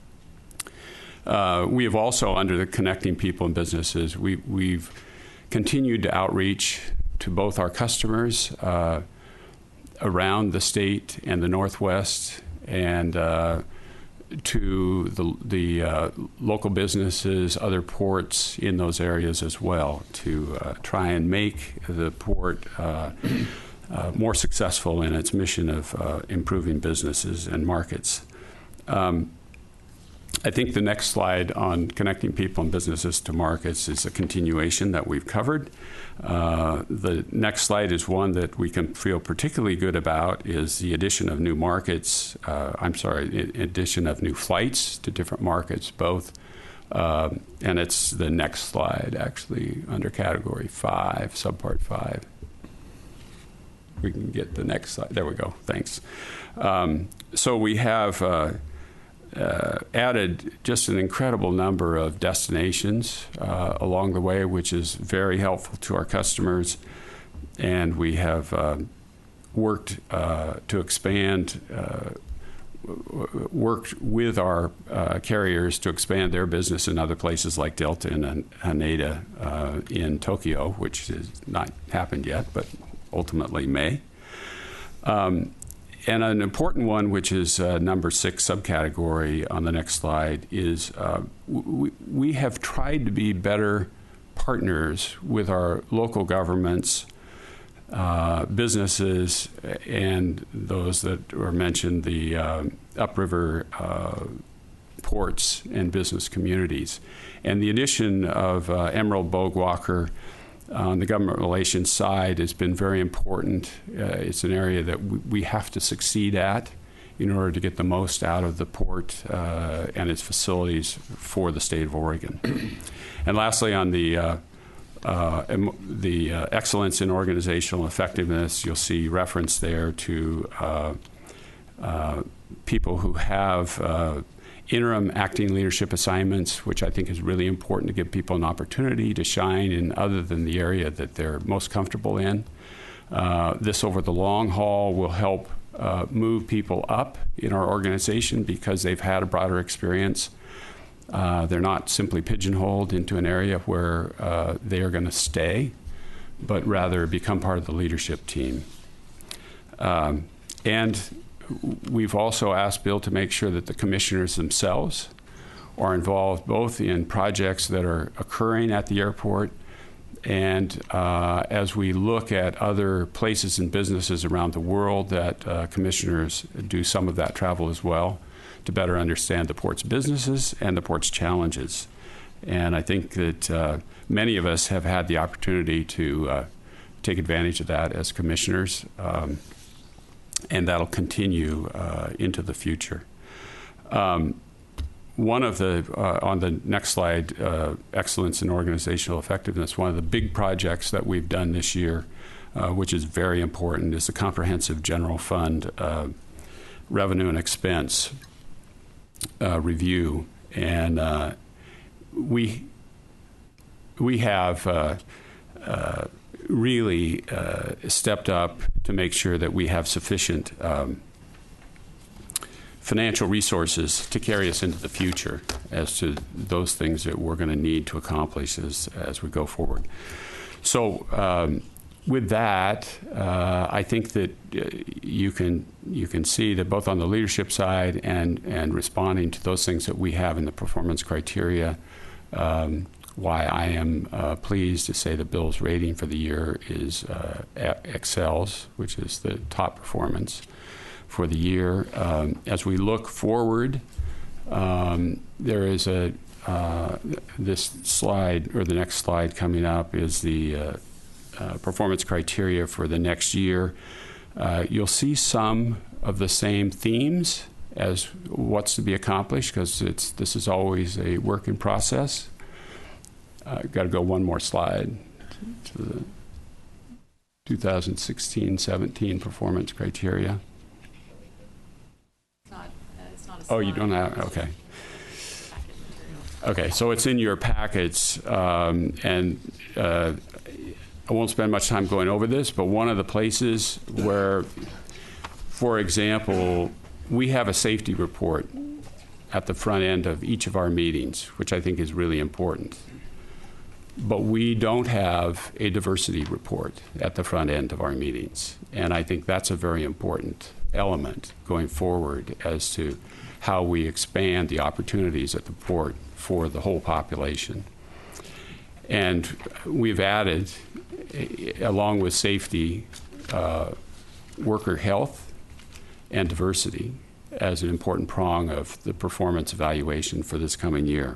Uh, we have also, under the Connecting People and Businesses, we, we've continued to outreach to both our customers uh, around the state and the Northwest, and uh, to the, the uh, local businesses, other ports in those areas as well, to uh, try and make the port uh, uh, more successful in its mission of uh, improving businesses and markets. Um, I think the next slide on connecting people and businesses to markets is a continuation that we've covered. Uh, the next slide is one that we can feel particularly good about, is the addition of new markets, uh, I'm sorry, addition of new flights to different markets, both. Uh, and it's the next slide, actually, under category five, subpart five. We can get the next slide. There we go. Thanks. Um, so we have uh, uh, added just an incredible number of destinations uh, along the way, which is very helpful to our customers. And we have uh, worked uh, to expand, uh, worked with our uh, carriers to expand their business in other places like Delta and Haneda uh, in Tokyo, which has not happened yet, but ultimately may. Um, and an important one, which is uh, number six subcategory on the next slide, is uh, we, we have tried to be better partners with our local governments, uh, businesses, and those that were mentioned, the uh, upriver uh, ports and business communities. And the addition of uh, Emerald Bogue Walker on the government relations side has been very important. Uh, it's an area that we, we have to succeed at in order to get the most out of the port uh, and its facilities for the state of Oregon. And lastly, on the uh, uh, the uh, excellence in organizational effectiveness, you'll see reference there to uh, uh, people who have uh, interim acting leadership assignments, which I think is really important to give people an opportunity to shine in other than the area that they're most comfortable in. Uh, this over the long haul will help uh, move people up in our organization because they've had a broader experience. Uh, they're not simply pigeonholed into an area where uh, they are going to stay, but rather become part of the leadership team. Um, and we've also asked Bill to make sure that the commissioners themselves are involved both in projects that are occurring at the airport and uh, as we look at other places and businesses around the world, that uh, commissioners do some of that travel as well to better understand the port's businesses and the port's challenges. And I think that uh, many of us have had the opportunity to uh, take advantage of that as commissioners. Um, and that'll continue uh, into the future. Um, one of the, uh, on the next slide, uh, excellence in organizational effectiveness, one of the big projects that we've done this year, uh, which is very important, is the comprehensive general fund uh, revenue and expense uh, review. And uh, we, we have uh, uh, really uh, stepped up to make sure that we have sufficient um, financial resources to carry us into the future as to those things that we're going to need to accomplish as, as we go forward. So um, with that, uh, I think that uh, you can you can see that both on the leadership side and, and responding to those things that we have in the performance criteria, um, why I am uh, pleased to say the Bill's rating for the year is uh, excels, which is the top performance for the year. Um, as we look forward, um, there is a uh, this slide, or the next slide coming up, is the uh, uh, performance criteria for the next year. Uh, you'll see some of the same themes as what's to be accomplished, because it's this is always a work in process. Uh, got to go one more slide to the two thousand sixteen seventeen performance criteria. It's not, uh, it's not a Oh, you slide. don't have, okay. Okay, so it's in your packets, um, and uh, I won't spend much time going over this, but one of the places where, for example, we have a safety report at the front end of each of our meetings, which I think is really important. But we don't have a diversity report at the front end of our meetings. And I think that's a very important element going forward as to how we expand the opportunities at the port for the whole population. And we've added, along with safety, uh, worker health and diversity as an important prong of the performance evaluation for this coming year.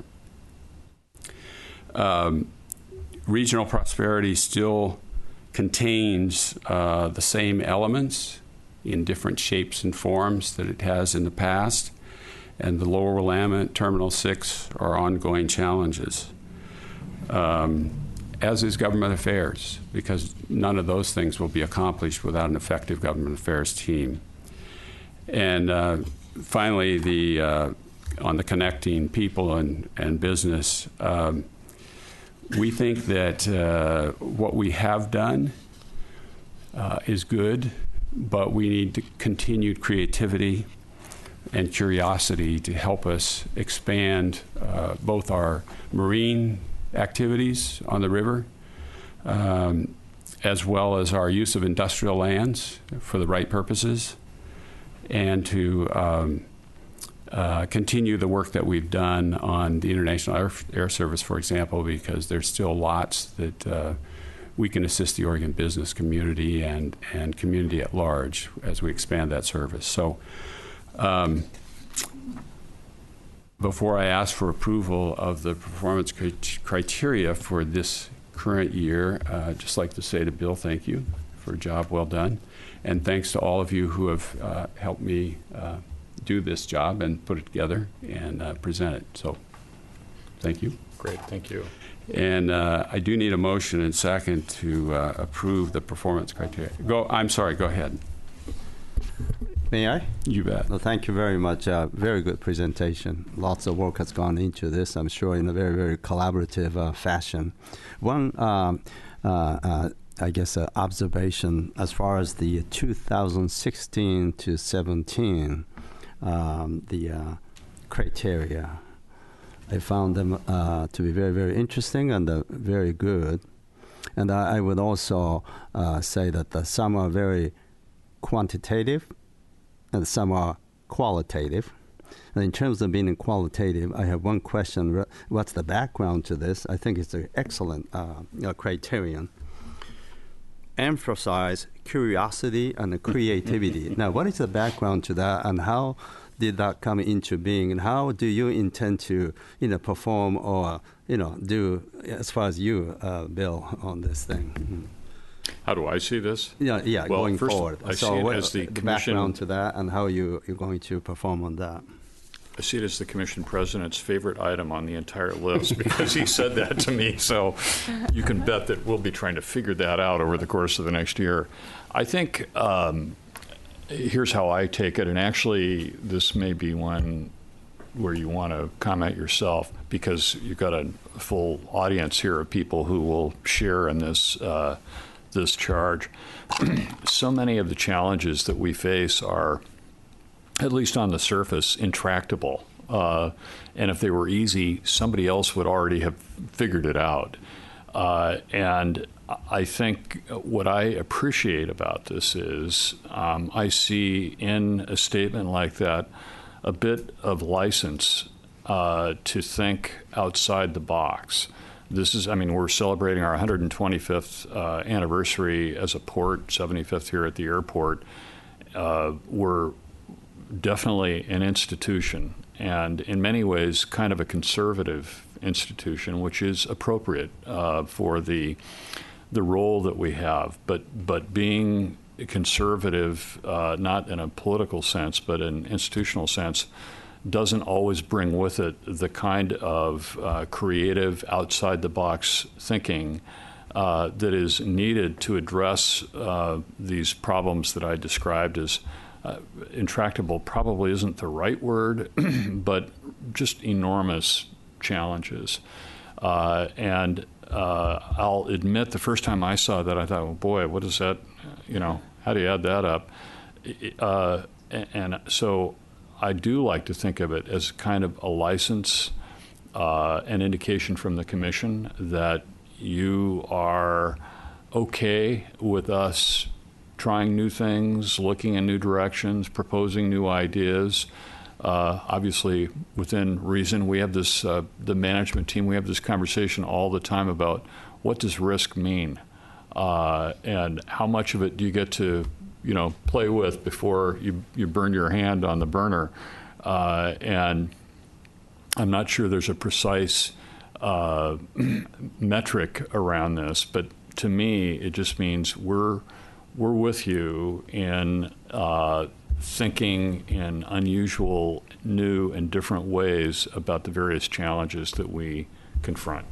Um, regional prosperity still contains uh, the same elements in different shapes and forms that it has in the past, and the Lower Willamette, Terminal six are ongoing challenges, um, as is government affairs, because none of those things will be accomplished without an effective government affairs team. And uh, finally, the uh, on the connecting people and, and business, um, we think that uh, what we have done uh, is good, but we need to continued creativity and curiosity to help us expand uh, both our marine activities on the river, um, as well as our use of industrial lands for the right purposes, and to um, uh, continue the work that we've done on the International Air, Air Service, for example, because there's still lots that uh, we can assist the Oregon business community and, and community at large as we expand that service. So um, before I ask for approval of the performance cri- criteria for this current year, uh, I'd just like to say to Bill, thank you for a job well done. And thanks to all of you who have uh, helped me uh, do this job and put it together and uh, present it. So thank you. Great, thank you. And uh, I do need a motion and second to uh, approve the performance criteria. Go. I'm sorry, go ahead. May I? You bet. Well, thank you very much. Uh, very good presentation. Lots of work has gone into this, I'm sure, in a very, very collaborative uh, fashion. One, um, uh, uh, I guess, uh, observation as far as the two thousand sixteen to seventeen, um, the uh, criteria. I found them uh, to be very, very interesting and uh, very good. And I, I would also uh, say that uh, some are very quantitative and some are qualitative. And in terms of being qualitative, I have one question. What's the background to this? I think it's an excellent uh, uh, criterion. Emphasize curiosity and creativity. Now, what is the background to that, and how did that come into being, and how do you intend to, you know, perform or, you know, do as far as you, uh, Bill, on this thing? Mm-hmm. How do I see this? Yeah, yeah, Well, going first, forward. I so see it what, as the the commission- background to that, and how you, you're going to perform on that. I see it as the commission president's favorite item on the entire list because he said that to me. So you can bet that we'll be trying to figure that out over the course of the next year. I think um, here's how I take it, and actually this may be one where you want to comment yourself because you've got a full audience here of people who will share in this uh, this charge. So many of the challenges that we face are, at least on the surface, intractable. Uh, and if they were easy, somebody else would already have figured it out. Uh, and I think what I appreciate about this is um, I see in a statement like that a bit of license uh, to think outside the box. This is, I mean, we're celebrating our one hundred twenty-fifth uh, anniversary as a port, seventy-fifth here at the airport. Uh, we're definitely an institution, and in many ways kind of a conservative institution, which is appropriate uh, for the the role that we have. But but being conservative, uh, not in a political sense, but in institutional sense, doesn't always bring with it the kind of uh, creative, outside-the-box thinking uh, that is needed to address uh, these problems that I described as uh, intractable. Probably isn't the right word, but just enormous challenges. Uh, and uh, I'll admit, the first time I saw that, I thought, well, boy, what is that? You know, how do you add that up? Uh, and, and so I do like to think of it as kind of a license, uh, an indication from the commission that you are okay with us trying new things, looking in new directions, proposing new ideas. Uh, obviously, within reason, we have this, uh, the management team, we have this conversation all the time about what does risk mean? Uh, and how much of it do you get to, you know, play with before you, you burn your hand on the burner? Uh, and I'm not sure there's a precise uh, metric around this, but to me, it just means we're we're with you in uh, thinking in unusual, new, and different ways about the various challenges that we confront.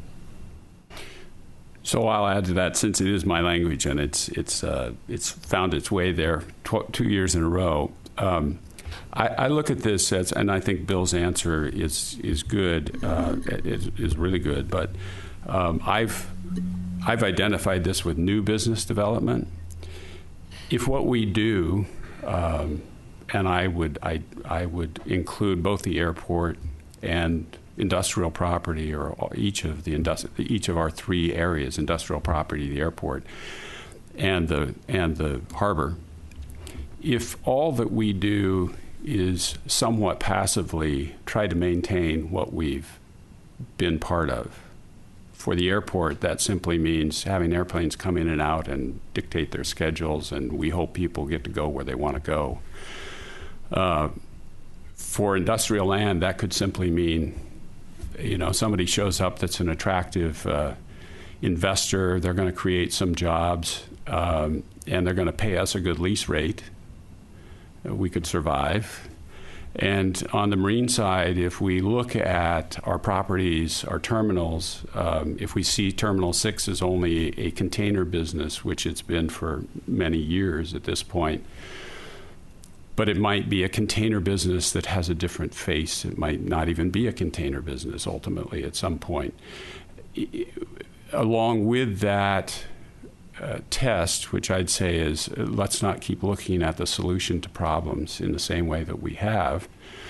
So I'll add to that, since it is my language and it's it's uh, it's found its way there tw- two years in a row. Um, I, I look at this as, and I think Bill's answer is is good, uh, is, is really good. But um, I've I've identified this with new business development. If what we do, um, and I would I I would include both the airport and industrial property, or each of the industri- each of our three areas: industrial property, the airport, and the and the harbor. If all that we do is somewhat passively try to maintain what we've been part of, for the airport, that simply means having airplanes come in and out and dictate their schedules, and we hope people get to go where they want to go. Uh, for industrial land, that could simply mean, you know, somebody shows up that's an attractive uh, investor. They're going to create some jobs, um, and they're going to pay us a good lease rate. We could survive. And on the marine side, if we look at our properties, our terminals, um, if we see Terminal six as only a container business, which it's been for many years at this point, but it might be a container business that has a different face. It might not even be a container business ultimately at some point. I, along with that uh, test, which I'd say is uh, let's not keep looking at the solution to problems in the same way that we have,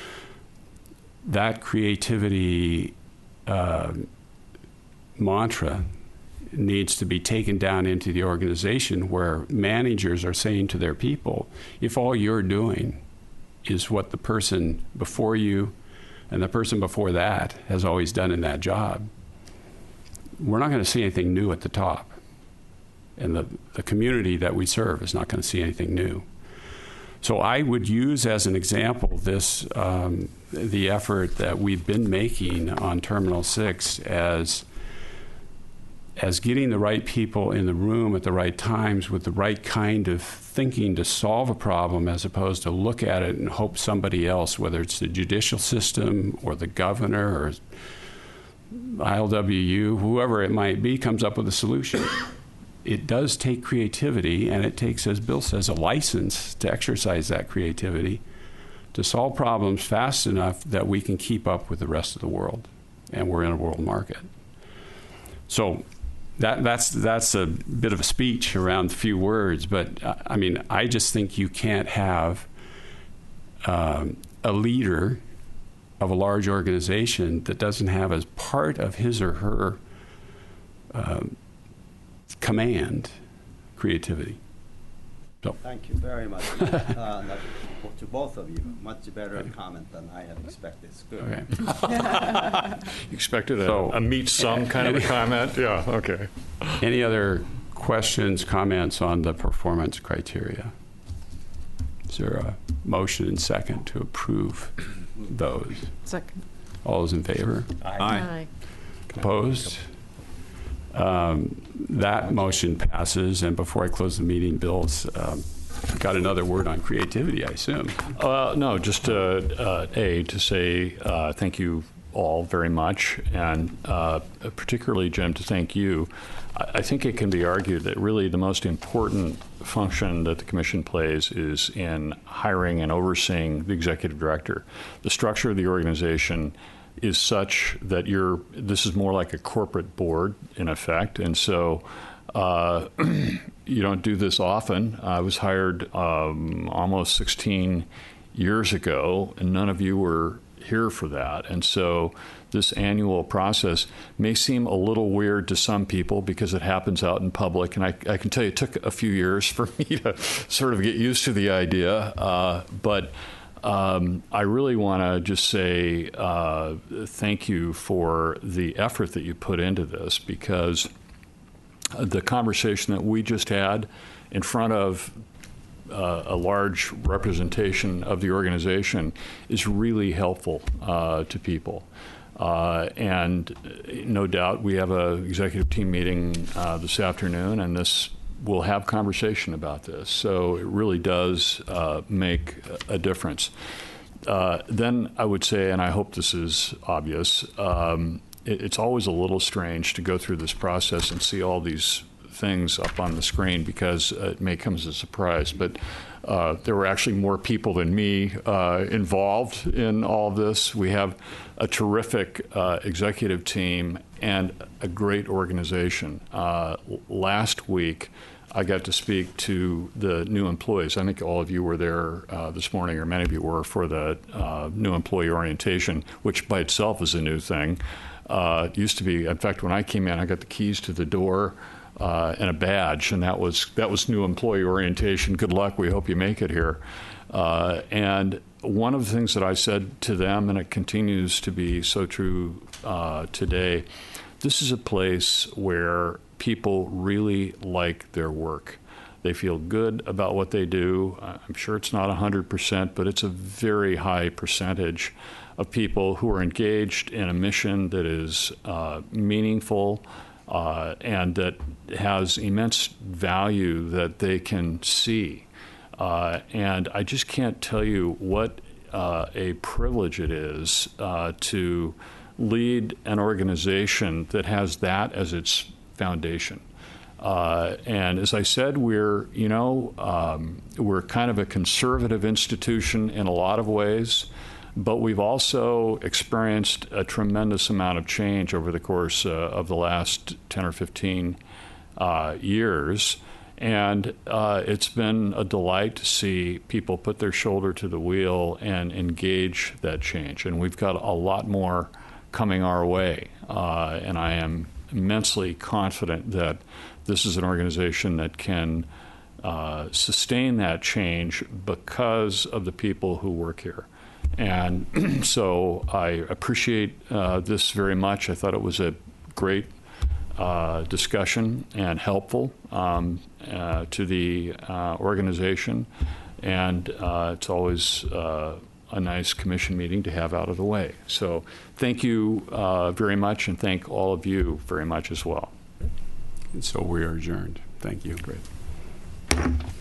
that creativity uh, mantra needs to be taken down into the organization, where managers are saying to their people, if all you're doing is what the person before you and the person before that has always done in that job, we're not going to see anything new at the top. And the, the community that we serve is not going to see anything new. So I would use as an example this, um, the effort that we've been making on Terminal six as as getting the right people in the room at the right times with the right kind of thinking to solve a problem, as opposed to look at it and hope somebody else, whether it's the judicial system or the governor or I L W U, whoever it might be, comes up with a solution. It does take creativity, and it takes, as Bill says, a license to exercise that creativity to solve problems fast enough that we can keep up with the rest of the world, and we're in a world market. So That, that's that's a bit of a speech around a few words, but uh, I mean, I just think you can't have um, a leader of a large organization that doesn't have as part of his or her um, command creativity. So. Thank you very much. uh, to both of you. Much better comment than I had expected. It's good. Okay. You expected a, So- a meet some kind of a comment? Yeah, okay. Any other questions, comments on the performance criteria? Is there a motion and second to approve those? Second. All those in favor? Aye. Opposed? Um, That motion passes, and before I close the meeting, Bill's um, got another word on creativity, I assume. Uh, no, just uh, uh, A, to say uh, thank you all very much, and uh, particularly, Jim, to thank you. I, I think it can be argued that really the most important function that the Commission plays is in hiring and overseeing the executive director. The structure of the organization is such that you're, this is more like a corporate board, in effect, and so uh, you don't do this often. I was hired um, almost sixteen years ago, and none of you were here for that. And so this annual process may seem a little weird to some people because it happens out in public. And I, I can tell you it took a few years for me to sort of get used to the idea. Uh, but um, I really want to just say uh, thank you for the effort that you put into this, because the conversation that we just had in front of Uh, a large representation of the organization is really helpful uh, to people. Uh, and no doubt we have an executive team meeting uh, this afternoon, and this we'll have conversation about this. So it really does uh, make a difference. Uh, then I would say, and I hope this is obvious, um, it, it's always a little strange to go through this process and see all these things up on the screen, because uh, it may come as a surprise, but uh, there were actually more people than me uh, involved in all of this. We have a terrific uh, executive team and a great organization. Uh, last week, I got to speak to the new employees. I think all of you were there uh, this morning, or many of you were, for the uh, new employee orientation, which by itself is a new thing. Uh, it used to be, in fact, when I came in, I got the keys to the door Uh, and a badge, and that was that was new employee orientation. Good luck. We hope you make it here. Uh, and one of the things that I said to them, and it continues to be so true uh, today, this is a place where people really like their work. They feel good about what they do. I'm sure it's not one hundred percent, but it's a very high percentage of people who are engaged in a mission that is uh, meaningful, Uh, and that has immense value that they can see. Uh, and I just can't tell you what uh, a privilege it is uh, to lead an organization that has that as its foundation. Uh, and as I said, we're, you know, um, we're kind of a conservative institution in a lot of ways, but we've also experienced a tremendous amount of change over the course uh, of the last ten or fifteen uh, years. And uh, it's been a delight to see people put their shoulder to the wheel and engage that change. And we've got a lot more coming our way. Uh, and I am immensely confident that this is an organization that can uh, sustain that change because of the people who work here. And so I appreciate uh, this very much. I thought it was a great uh, discussion and helpful um, uh, to the uh, organization. And uh, it's always uh, a nice commission meeting to have out of the way. So thank you uh, very much, and thank all of you very much as well. And so we are adjourned. Thank you. Great.